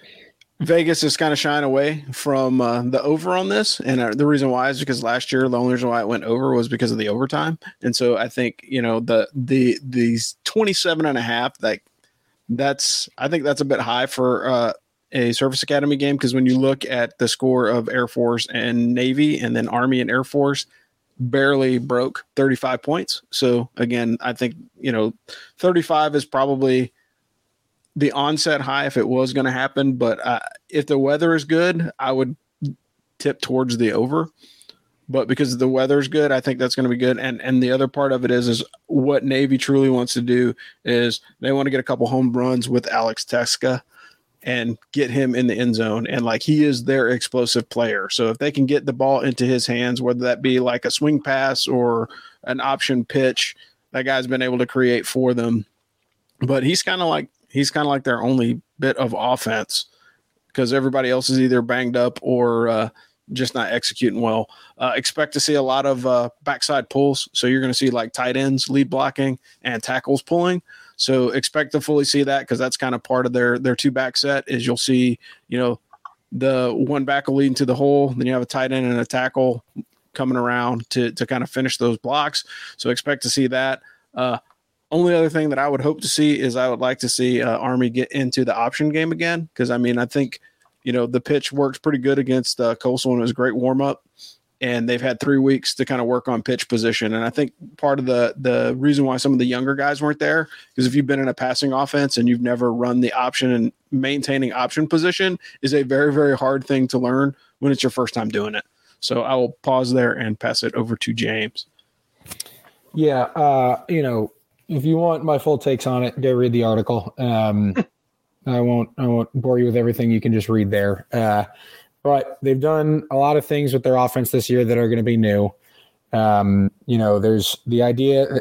Vegas is kind of shying away from uh, the over on this, and uh, the reason why is because last year the only reason why it went over was because of the overtime, and so I think you know the the these twenty-seven and a half, like that's I think that's a bit high for uh, a Service Academy game, because when you look at the score of Air Force and Navy, and then Army and Air Force, barely broke thirty-five points. So again, I think, you know, thirty-five is probably the onset high if it was going to happen. But uh, if the weather is good, I would tip towards the over. But because the weather is good, I think that's going to be good. And and the other part of it is, is what Navy truly wants to do is they want to get a couple home runs with Alex Teska and get him in the end zone. And like, he is their explosive player. So if they can get the ball into his hands, whether that be like a swing pass or an option pitch, that guy's been able to create for them. But he's kind of like, he's kind of like their only bit of offense, because everybody else is either banged up or uh, just not executing well. Uh, expect to see a lot of uh, backside pulls. So you're going to see like tight ends lead blocking and tackles pulling. So expect to fully see that, because that's kind of part of their their two back set. Is you'll see, you know, the one back will lead into the hole, then you have a tight end and a tackle coming around to to kind of finish those blocks. So expect to see that. Uh, only other thing that I would hope to see is I would like to see uh, Army get into the option game again, because I mean I think, you know, the pitch works pretty good against uh, Coastal, and it was a great warm up. And they've had three weeks to kind of work on pitch position. And I think part of the the reason why some of the younger guys weren't there is if you've been in a passing offense and you've never run the option, and maintaining option position is a very, very hard thing to learn when it's your first time doing it. So I will pause there and pass it over to James. Yeah, uh, you know, if you want my full takes on it, go read the article. Um, I won't I won't bore you with everything. You can just read there. Uh, But they've done a lot of things with their offense this year that are going to be new. Um, you know, there's the idea,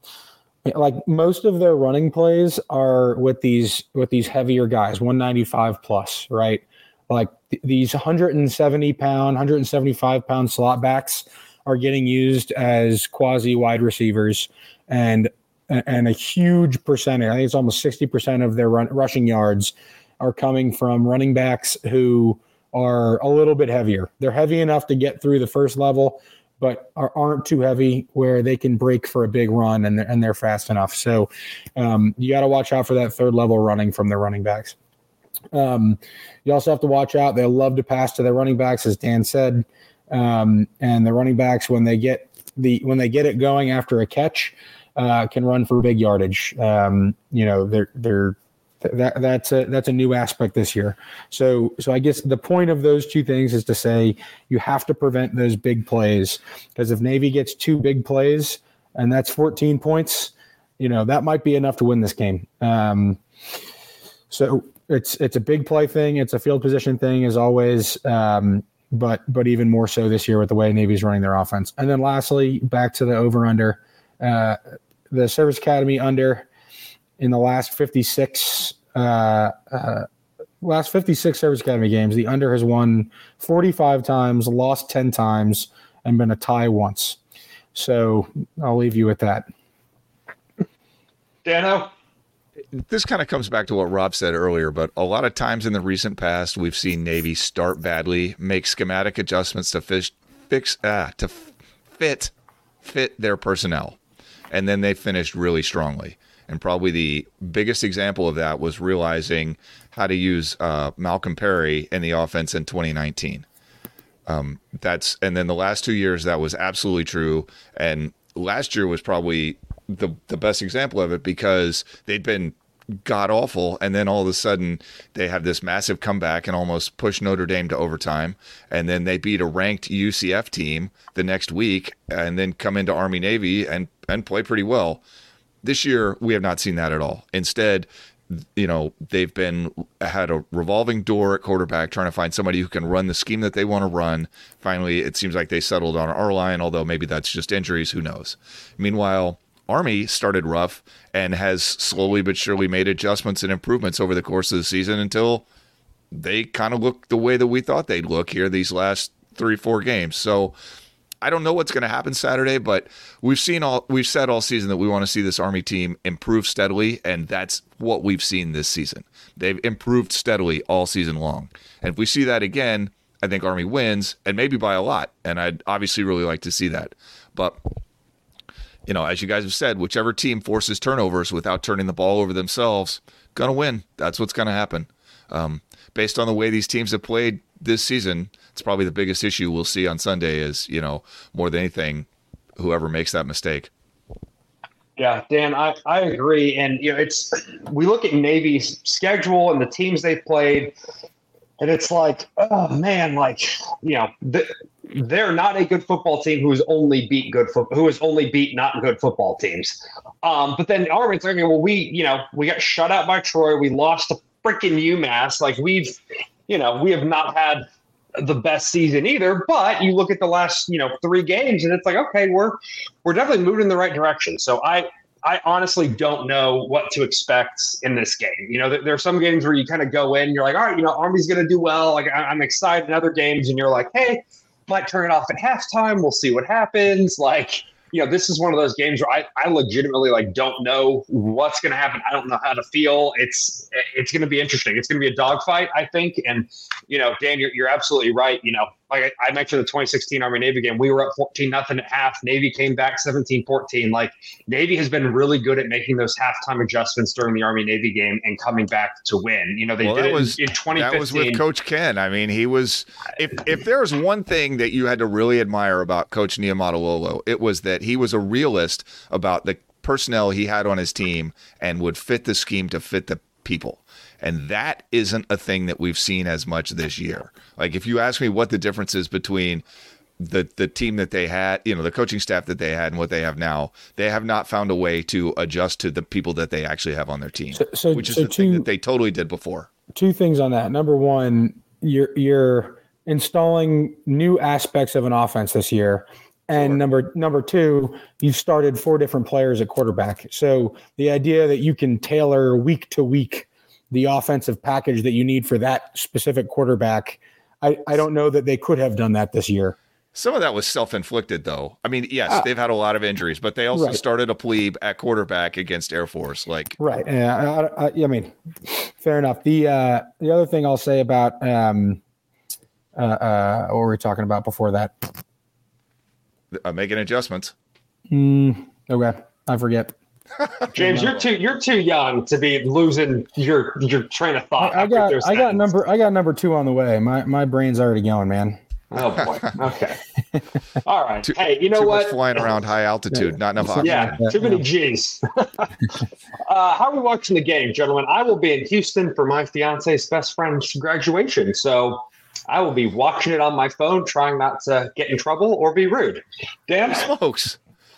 like most of their running plays are with these with these heavier guys, one ninety-five plus, right? Like th- these one seventy pound, one seventy-five pound slot backs are getting used as quasi wide receivers, and and a huge percentage, I think it's almost sixty percent of their run, rushing yards are coming from running backs who are a little bit heavier. They're heavy enough to get through the first level, but are, aren't too heavy where they can break for a big run, and they're, and they're fast enough. So um, you got to watch out for that third level running from their running backs. Um, you also have to watch out. They love to pass to their running backs, as Dan said. Um, and the running backs, when they get the when they get it going after a catch, uh, can run for big yardage. Um, you know, they're they're That that's a that's a new aspect this year. So so I guess the point of those two things is to say you have to prevent those big plays, because if Navy gets two big plays and that's fourteen points, you know, that might be enough to win this game. Um, so it's it's a big play thing. It's a field position thing as always, um, but but even more so this year with the way Navy's running their offense. And then lastly, back to the over under, uh, the Service Academy under. In the last fifty-six, uh, uh, last fifty-six Service Academy games, the under has won forty-five times, lost ten times, and been a tie once. So I'll leave you with that. Dano? This kind of comes back to what Rob said earlier, but a lot of times in the recent past, we've seen Navy start badly, make schematic adjustments to fish, fix ah, to fit fit their personnel, and then they finished really strongly. And probably the biggest example of that was realizing how to use uh, Malcolm Perry in the offense in twenty nineteen. Um, that's and then the last two years that was absolutely true. And last year was probably the the best example of it, because they'd been god awful, and then all of a sudden they have this massive comeback and almost push Notre Dame to overtime, and then they beat a ranked U C F team the next week, and then come into Army Navy and and play pretty well. This year, we have not seen that at all. Instead, you know, they've been had a revolving door at quarterback, trying to find somebody who can run the scheme that they want to run. Finally, it seems like they settled on our line, although maybe that's just injuries. Who knows? Meanwhile, Army started rough and has slowly but surely made adjustments and improvements over the course of the season until they kind of look the way that we thought they'd look here these last three, four games. So I don't know what's going to happen Saturday, but we've seen all we've said all season that we want to see this Army team improve steadily, and that's what we've seen this season. They've improved steadily all season long. And if we see that again, I think Army wins, and maybe by a lot. And I'd obviously really like to see that. But, you know, as you guys have said, whichever team forces turnovers without turning the ball over themselves, going to win. That's what's going to happen. Um, based on the way these teams have played this season, it's probably the biggest issue we'll see on Sunday is, you know, more than anything, whoever makes that mistake. Yeah, Dan, I, I agree. And, you know, it's we look at Navy's schedule and the teams they've played, and it's like, oh, man, like, you know, the, they're not a good football team who's only beat good fo- who has only beat not good football teams. Um, but then Army's like, well, we, you know, we got shut out by Troy. We lost to freaking UMass. Like we've, you know, we have not had the best season either, but you look at the last, you know, three games and it's like, okay, we're, we're definitely moving in the right direction. So I, I honestly don't know what to expect in this game. You know, there, there are some games where you kind of go in and you're like, all right, you know, Army's going to do well. Like I, I'm excited. And other games and you're like, hey, might turn it off at halftime. We'll see what happens. Like, you know, this is one of those games where I, I legitimately like don't know what's going to happen. I don't know how to feel. It's it's going to be interesting. It's going to be a dogfight, I think. And, you know, Dan, you're, you're absolutely right. You know, like I, I mentioned the twenty sixteen Army Navy game, we were up fourteen nothing at half. Navy came back seventeen fourteen. Like Navy has been really good at making those halftime adjustments during the Army Navy game and coming back to win. You know, they well, did that it was, in, in twenty fifteen. That was with Coach Ken. I mean, he was if if there was one thing that you had to really admire about Coach Niumatalolo, it was that he was a realist about the personnel he had on his team and would fit the scheme to fit the people. And that isn't a thing that we've seen as much this year. Like if you ask me what the difference is between the the team that they had, you know, the coaching staff that they had and what they have now, they have not found a way to adjust to the people that they actually have on their team, so, so, which is so the two, thing that they totally did before. Two things on that. Number one, you're you're installing new aspects of an offense this year. And Sure. number number two, you've started four different players at quarterback. So the idea that you can tailor week to week the offensive package that you need for that specific quarterback, I, I don't know that they could have done that this year. Some of that was self-inflicted, though. I mean, yes, uh, they've had a lot of injuries, but they also right. started a plebe at quarterback against Air Force. Like, right? Yeah, I, I, I mean, fair enough. The uh, the other thing I'll say about um, uh, uh, what were we talking about before that? Uh, making adjustments. Mm, okay, I forget. James, you're too you're too young to be losing your your train of thought. I, I got I got sentence. number I got number two on the way. My my brain's already going, man. Oh boy. Okay. All right. Too, hey, you know too what? much flying around high altitude, not enough oxygen. Yeah, too many G's. uh, how are we watching the game, gentlemen? I will be in Houston for my fiance's best friend's graduation, so I will be watching it on my phone, trying not to get in trouble or be rude. Dan, Smokes.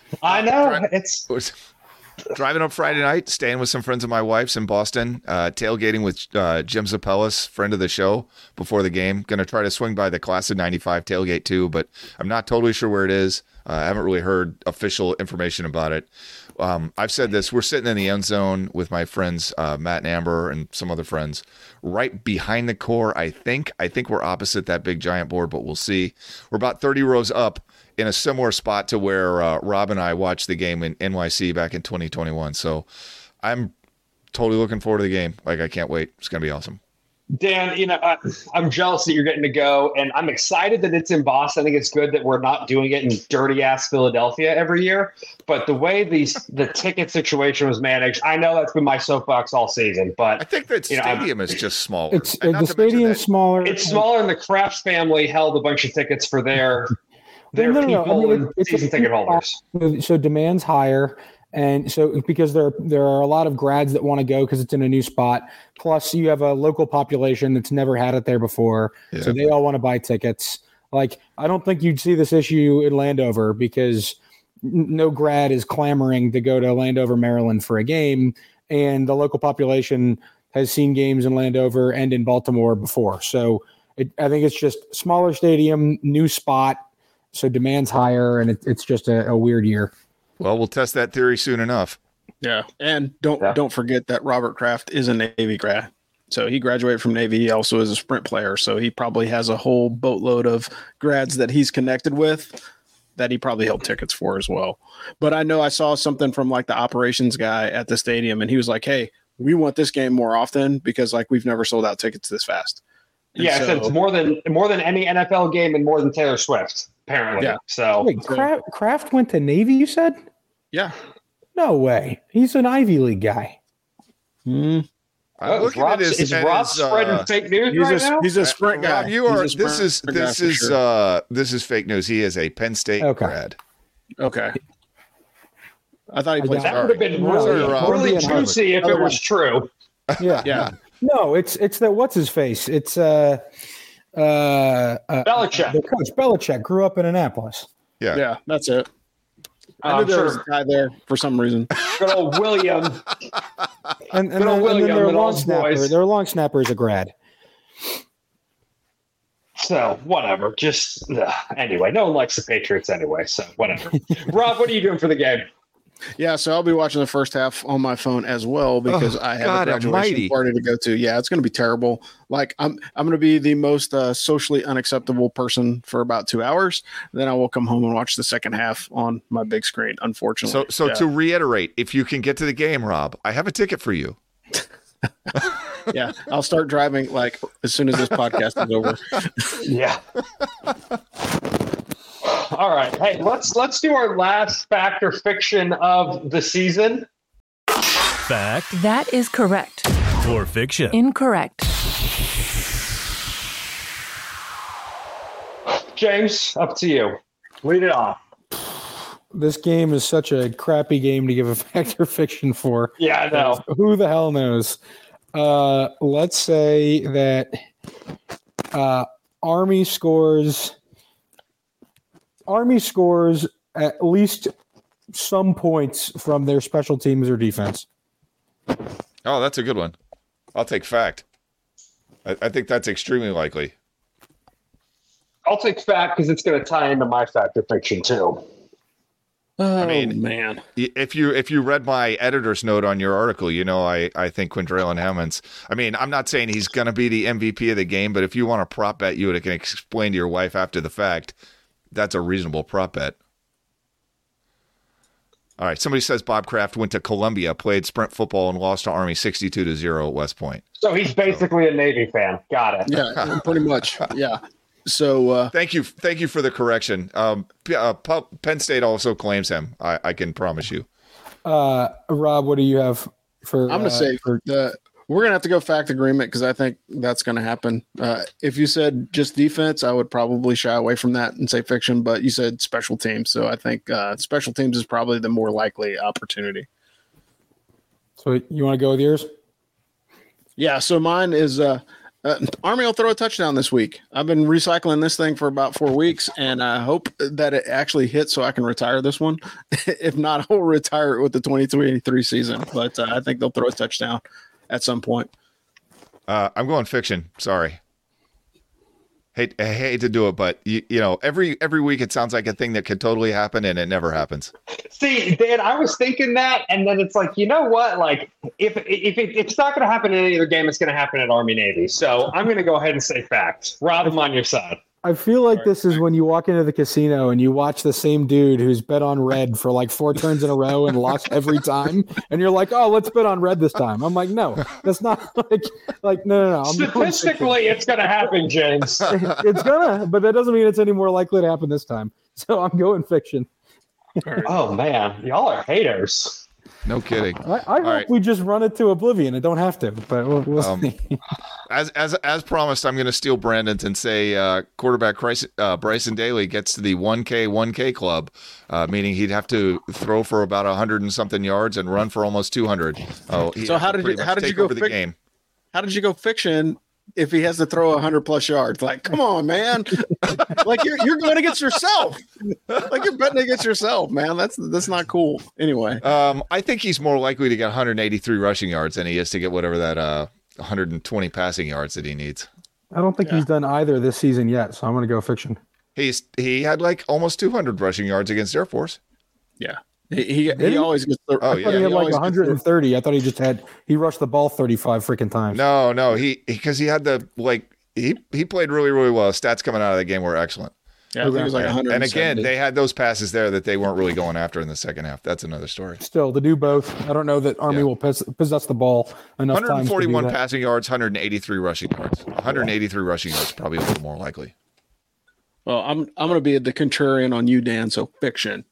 I know Dri- it's was driving up Friday night, staying with some friends of my wife's in Boston, uh, tailgating with uh, Jim Zapellis, friend of the show, before the game. Going to try to swing by the class of ninety-five tailgate too, but I'm not totally sure where it is. Uh, I haven't really heard official information about it. Um, I've said this. We're sitting in the end zone with my friends, uh, Matt and Amber and some other friends, right behind the core, I think. I think we're opposite that big giant board, but we'll see. We're about thirty rows up in a similar spot to where uh, Rob and I watched the game in N Y C back in twenty twenty-one. So I'm totally looking forward to the game. Like, I can't wait. It's going to be awesome. Dan, you know, I, I'm jealous that you're getting to go, and I'm excited that it's in Boston. I think it's good that we're not doing it in dirty-ass Philadelphia every year. But the way these the ticket situation was managed, I know that's been my soapbox all season. But I think that you know, stadium is just smaller. It's And uh, not the to mention stadium's that- smaller. it's smaller, and the Kraft family held a bunch of tickets for their their No, no, no. I people mean, and it's- season it's- ticket holders. So demand's higher, and so because there there are a lot of grads that want to go because it's in a new spot. Plus, you have a local population that's never had it there before, Yeah. so they all want to buy tickets. Like, I don't think you'd see this issue in Landover because n- no grad is clamoring to go to Landover, Maryland for a game, and the local population has seen games in Landover and in Baltimore before. So it, I think it's just smaller stadium, new spot. So demand's higher, and it, it's just a, a weird year. Well, we'll test that theory soon enough. Yeah, and don't Yeah. don't forget that Robert Kraft is a Navy grad. So he graduated from Navy. He also is a sprint player. So he probably has a whole boatload of grads that he's connected with that he probably held tickets for as well. But I know I saw something from like the operations guy at the stadium, and he was like, hey, we want this game more often because like we've never sold out tickets this fast. And yeah, so, so it's more than more than any N F L game and more than Taylor Swift, apparently. Yeah. So Wait, Kraft, Kraft went to Navy, you said? yeah. No way. He's an Ivy League guy. Mm. I'm Oh, is looking Rob, at his, is at Rob his, spreading uh, fake news He's, right a, now? he's a sprint guy. Rob, you are. He's a This is sprint guy this for is sure. uh this is fake news. He is a Penn State Okay. grad. Okay. I thought he I played. got- That would have been No, really, sorry, Rob. really Would be in juicy if it was true. Yeah. Yeah. No, it's it's that what's his face? It's uh uh, uh Belichick. the coach Belichick grew up in Annapolis. Yeah. Yeah, that's it. I I'm knew there sure. was a guy there for some reason. Good old William. And and, Good then, old and William then their and long all his snapper, boys. their long snapper is a grad. So whatever. Just ugh. Anyway, no one likes the Patriots anyway. So whatever. Rob, what are you doing for the game? Yeah, so I'll be watching the first half on my phone as well because Oh, I have God a graduation almighty. party to go to. Yeah, it's going to be terrible. Like I'm, I'm going to be the most uh, socially unacceptable person for about two hours. Then I will come home and watch the second half on my big screen. Unfortunately, So so yeah. to reiterate, if you can get to the game, Rob, I have a ticket for you. yeah, I'll start driving like as soon as this podcast is over. Yeah. All right. Hey, let's let's do our last fact or fiction of the season. Fact That is correct. or fiction? Incorrect. James, up to you. Lead it off. This game is such a crappy game to give a fact or fiction for. Yeah, I know. Who the hell knows? Uh, let's say that uh, Army scores. Army scores at least some points from their special teams or defense. Oh, that's a good one. I'll take fact. I, I think that's extremely likely. I'll take fact because it's going to tie into my fact or fiction too. Oh, I mean, man. If you if you read my editor's note on your article, you know I, I think Quindraylon Hammonds. I mean, I'm not saying he's going to be the M V P of the game, but if you want a prop bet, you can explain to your wife after the fact. That's a reasonable prop bet. All right. Somebody says Bob Kraft went to Columbia, played sprint football, and lost to Army sixty-two to zero at West Point. So he's basically a Navy fan. Got it. Yeah, pretty much. Yeah. So uh, Thank you, thank you for the correction. Um, P- uh, P- Penn State also claims him. I, I can promise you. Uh, Rob, what do you have for? I'm going to uh, say for, the we're going to have to go fact agreement because I think that's going to happen. Uh, if you said just defense, I would probably shy away from that and say fiction, but you said special teams. So I think uh, special teams is probably the more likely opportunity. so you want to go with yours? Yeah. So mine is uh, uh, Army will throw a touchdown this week. I've been recycling this thing for about four weeks and I hope that it actually hits so I can retire this one. If not, I'll retire it with the twenty twenty-three season, but uh, I think they'll throw a touchdown at some point. Uh, I'm going fiction. Sorry. Hate, I hate to do it, but you, you know, every every week it sounds like a thing that could totally happen, and it never happens. See, Dan, I was thinking that, and then it's like, you know what? Like, if if it, it's not going to happen in any other game, it's going to happen at Army Navy. So I'm going to go ahead and say fact. Rob, I'm on your side. I feel like this is when you walk into the casino and you watch the same dude who's bet on red for like four turns in a row and lost every time, and you're like, "Oh, let's bet on red this time." I'm like, "No, that's not like like no, no, no." I'm going Statistically, it's going to happen, James. fiction. It's gonna, but that doesn't mean it's any more likely to happen this time. So I'm going fiction. Oh man, y'all are haters. No kidding. I, I hope right. we just run it to oblivion and don't have to, but we'll, we'll Um, see. As as as promised, I'm going to steal Brandon's and say uh, quarterback Bryson, uh, Bryson Daly gets to the one K one K club, uh, meaning he'd have to throw for about a hundred and something yards and run for almost two hundred. Oh, he'd So have how to did pretty you- much how did you take go over the fig- game? How did you go fiction if he has to throw one hundred plus yards? Like, come on, man. Like you're you're going against yourself. Like you're betting against yourself, man. That's that's not cool. Anyway. Um, I think he's more likely to get one hundred eighty-three rushing yards than he is to get whatever that uh, one hundred twenty passing yards that he needs. I don't think he's done either this season yet, so I'm going to go fiction. He's he had like almost two hundred rushing yards against Air Force. Yeah. He he, Did he he? always gets the. Oh, I yeah. thought he had like always one gets hundred thirty. I thought he just had he rushed the ball thirty-five freaking times. No, no, he because he had the like he he played really really well. Stats coming out of the game were excellent. Yeah, I think it was like And, one hundred. and again, they had those passes there that they weren't really going after in the second half. That's another story. Still, to do both, I don't know that Army Yeah. will pos- possess the ball enough times to do one forty-one that. passing yards, one hundred eighty-three rushing yards. one hundred eighty-three rushing yards, probably a little more likely. Well, I'm I'm going to be the contrarian on you, Dan. So fiction.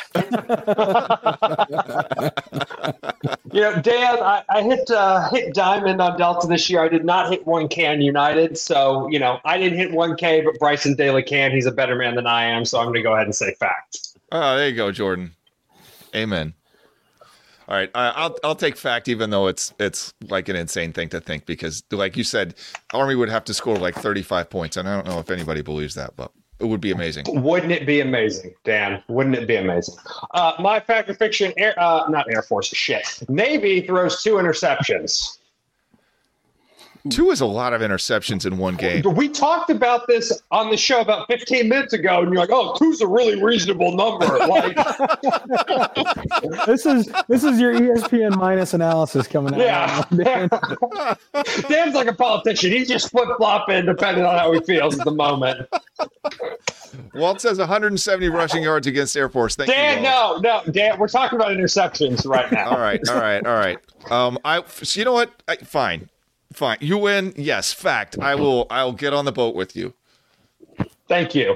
You know, Dan, I, I hit uh, hit diamond on Delta this year. I did not hit one K on United. So, you know, I didn't hit one K, but Bryson Daly can. He's a better man than I am. So I'm going to go ahead and say fact. Oh, there you go, Jordan. Amen. All right, I, I'll I'll take fact, even though it's it's like an insane thing to think, because like you said, Army would have to score like thirty-five points, and I don't know if anybody believes that, but it would be amazing. Wouldn't it be amazing, Dan? Wouldn't it be amazing? Uh, my fact or fiction, air, uh, not Air Force, shit. Navy throws two interceptions. Two is a lot of interceptions in one game. We talked about this on the show about fifteen minutes ago, and you're like, "Oh, two's a really reasonable number." Like, This is this is your E S P N minus analysis coming out. yeah. Dan's like a politician. He's just flip flopping depending on how he feels at the moment. Walt says one hundred seventy rushing yards against Air Force. Thank Dan, you, Walt. no, no, Dan. We're talking about interceptions right now. All right, all right, all right. Um, I so you know what? I, fine, fine. You win. Yes, fact. I will. I'll get on the boat with you. Thank you.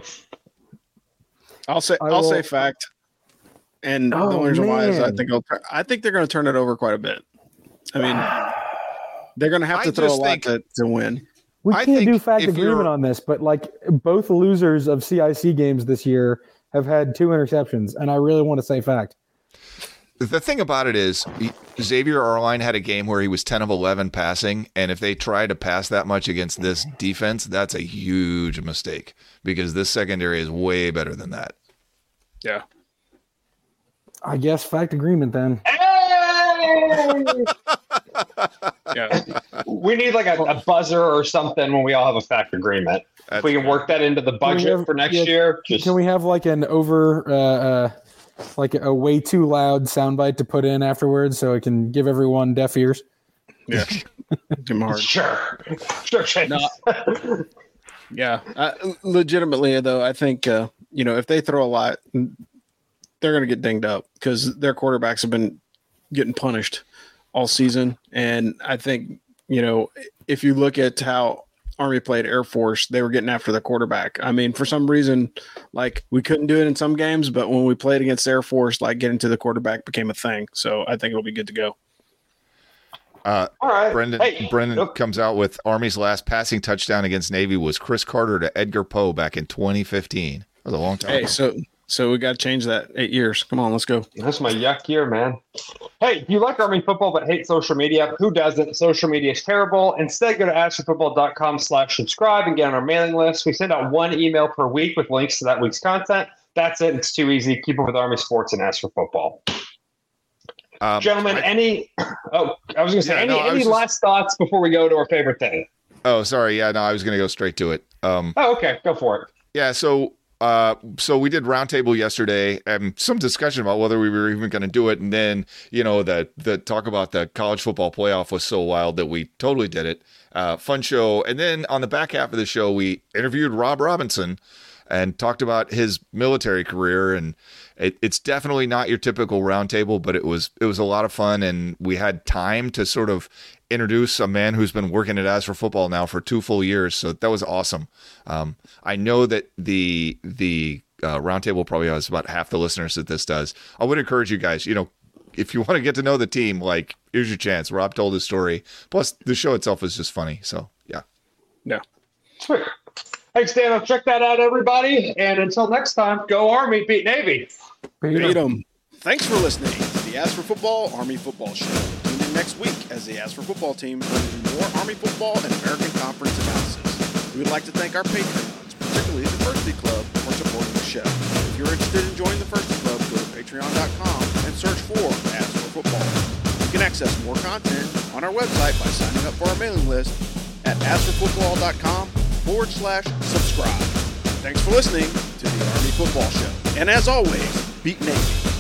I'll say I I'll will- say fact. And Oh, the only reason why is I man. think I'll, I think they're going to turn it over quite a bit. I mean, they're going to have I to throw a just lot think- to, to win. We I can't think do fact if agreement you're- on this, but like both losers of C I C games this year have had two interceptions, and I really want to say fact. The thing about it is, Xavier Arline had a game where he was ten of eleven passing, and if they try to pass that much against this defense, that's a huge mistake because this secondary is way better than that. Yeah. I guess fact agreement then. Hey! Yeah. We need like a, a buzzer or something when we all have a fact agreement. That's if we can fair. work that into the budget have- for next yeah, year, just Can we have like an over, uh, uh, like a way too loud soundbite to put in afterwards so it can give everyone deaf ears? Yeah. Give 'em hard. sure, sure, Chase. No. Yeah. Uh, legitimately, though, I think, uh, you know, if they throw a lot, they're going to get dinged up because their quarterbacks have been getting punished all season. And I think, you know, if you look at how Army played Air Force, they were getting after the quarterback. I mean, for some reason, like we couldn't do it in some games, but when we played against Air Force, like getting to the quarterback became a thing. So I think it'll be good to go. Uh, All right, Brendan Hey, Brendan look, comes out with Army's last passing touchdown against Navy was Chris Carter to Edgar Poe back in twenty fifteen. That was a long time Hey, ago. so so we got to change that. Eight years. Come on, let's go. That's my yuck year, man. Hey, you like Army football but hate social media? Who doesn't? Social media is terrible. Instead, go to astrofootball.com slash subscribe and get on our mailing list. We send out one email per week with links to that week's content. That's it. It's too easy. Keep up with Army sports and Ask for Football. Um, Gentlemen, I- any oh, I was going to say, Yeah, any, no, I any was just- last thoughts before we go to our favorite thing? oh, sorry. Yeah, no, I was going to go straight to it. Um, Oh, okay. Go for it. Yeah, so uh, so we did roundtable yesterday, and some discussion about whether we were even going to do it, and then you know the the talk about the college football playoff was so wild that we totally did it. Uh, fun show, and then on the back half of the show, we interviewed Rob Robinson and talked about his military career, and it, it's definitely not your typical roundtable, but it was it was a lot of fun, and we had time to sort of introduce a man who's been working at As for Football now for two full years. So that was awesome. Um, I know that the the uh, roundtable probably has about half the listeners that this does. I would encourage you guys, you know, if you want to get to know the team, like here's your chance. Rob told his story. Plus, the show itself is just funny. So yeah. Yeah. Sweet. Thanks, Dan. I'll check that out, everybody. And until next time, go Army, beat Navy. Beat 'em. Thanks for listening to the Ask for Football Army Football Show. Tune in next week as the Ask for Football team brings you more Army football and American Conference analysis. We would like to thank our Patreons, particularly the Diversity Club, for supporting the show. If you're interested in joining the Diversity Club, go to patreon dot com and search for Ask for Football. You can access more content on our website by signing up for our mailing list at askforfootball.com forward slash subscribe. Thanks for listening to the Army Football Show. And as always, beat Navy.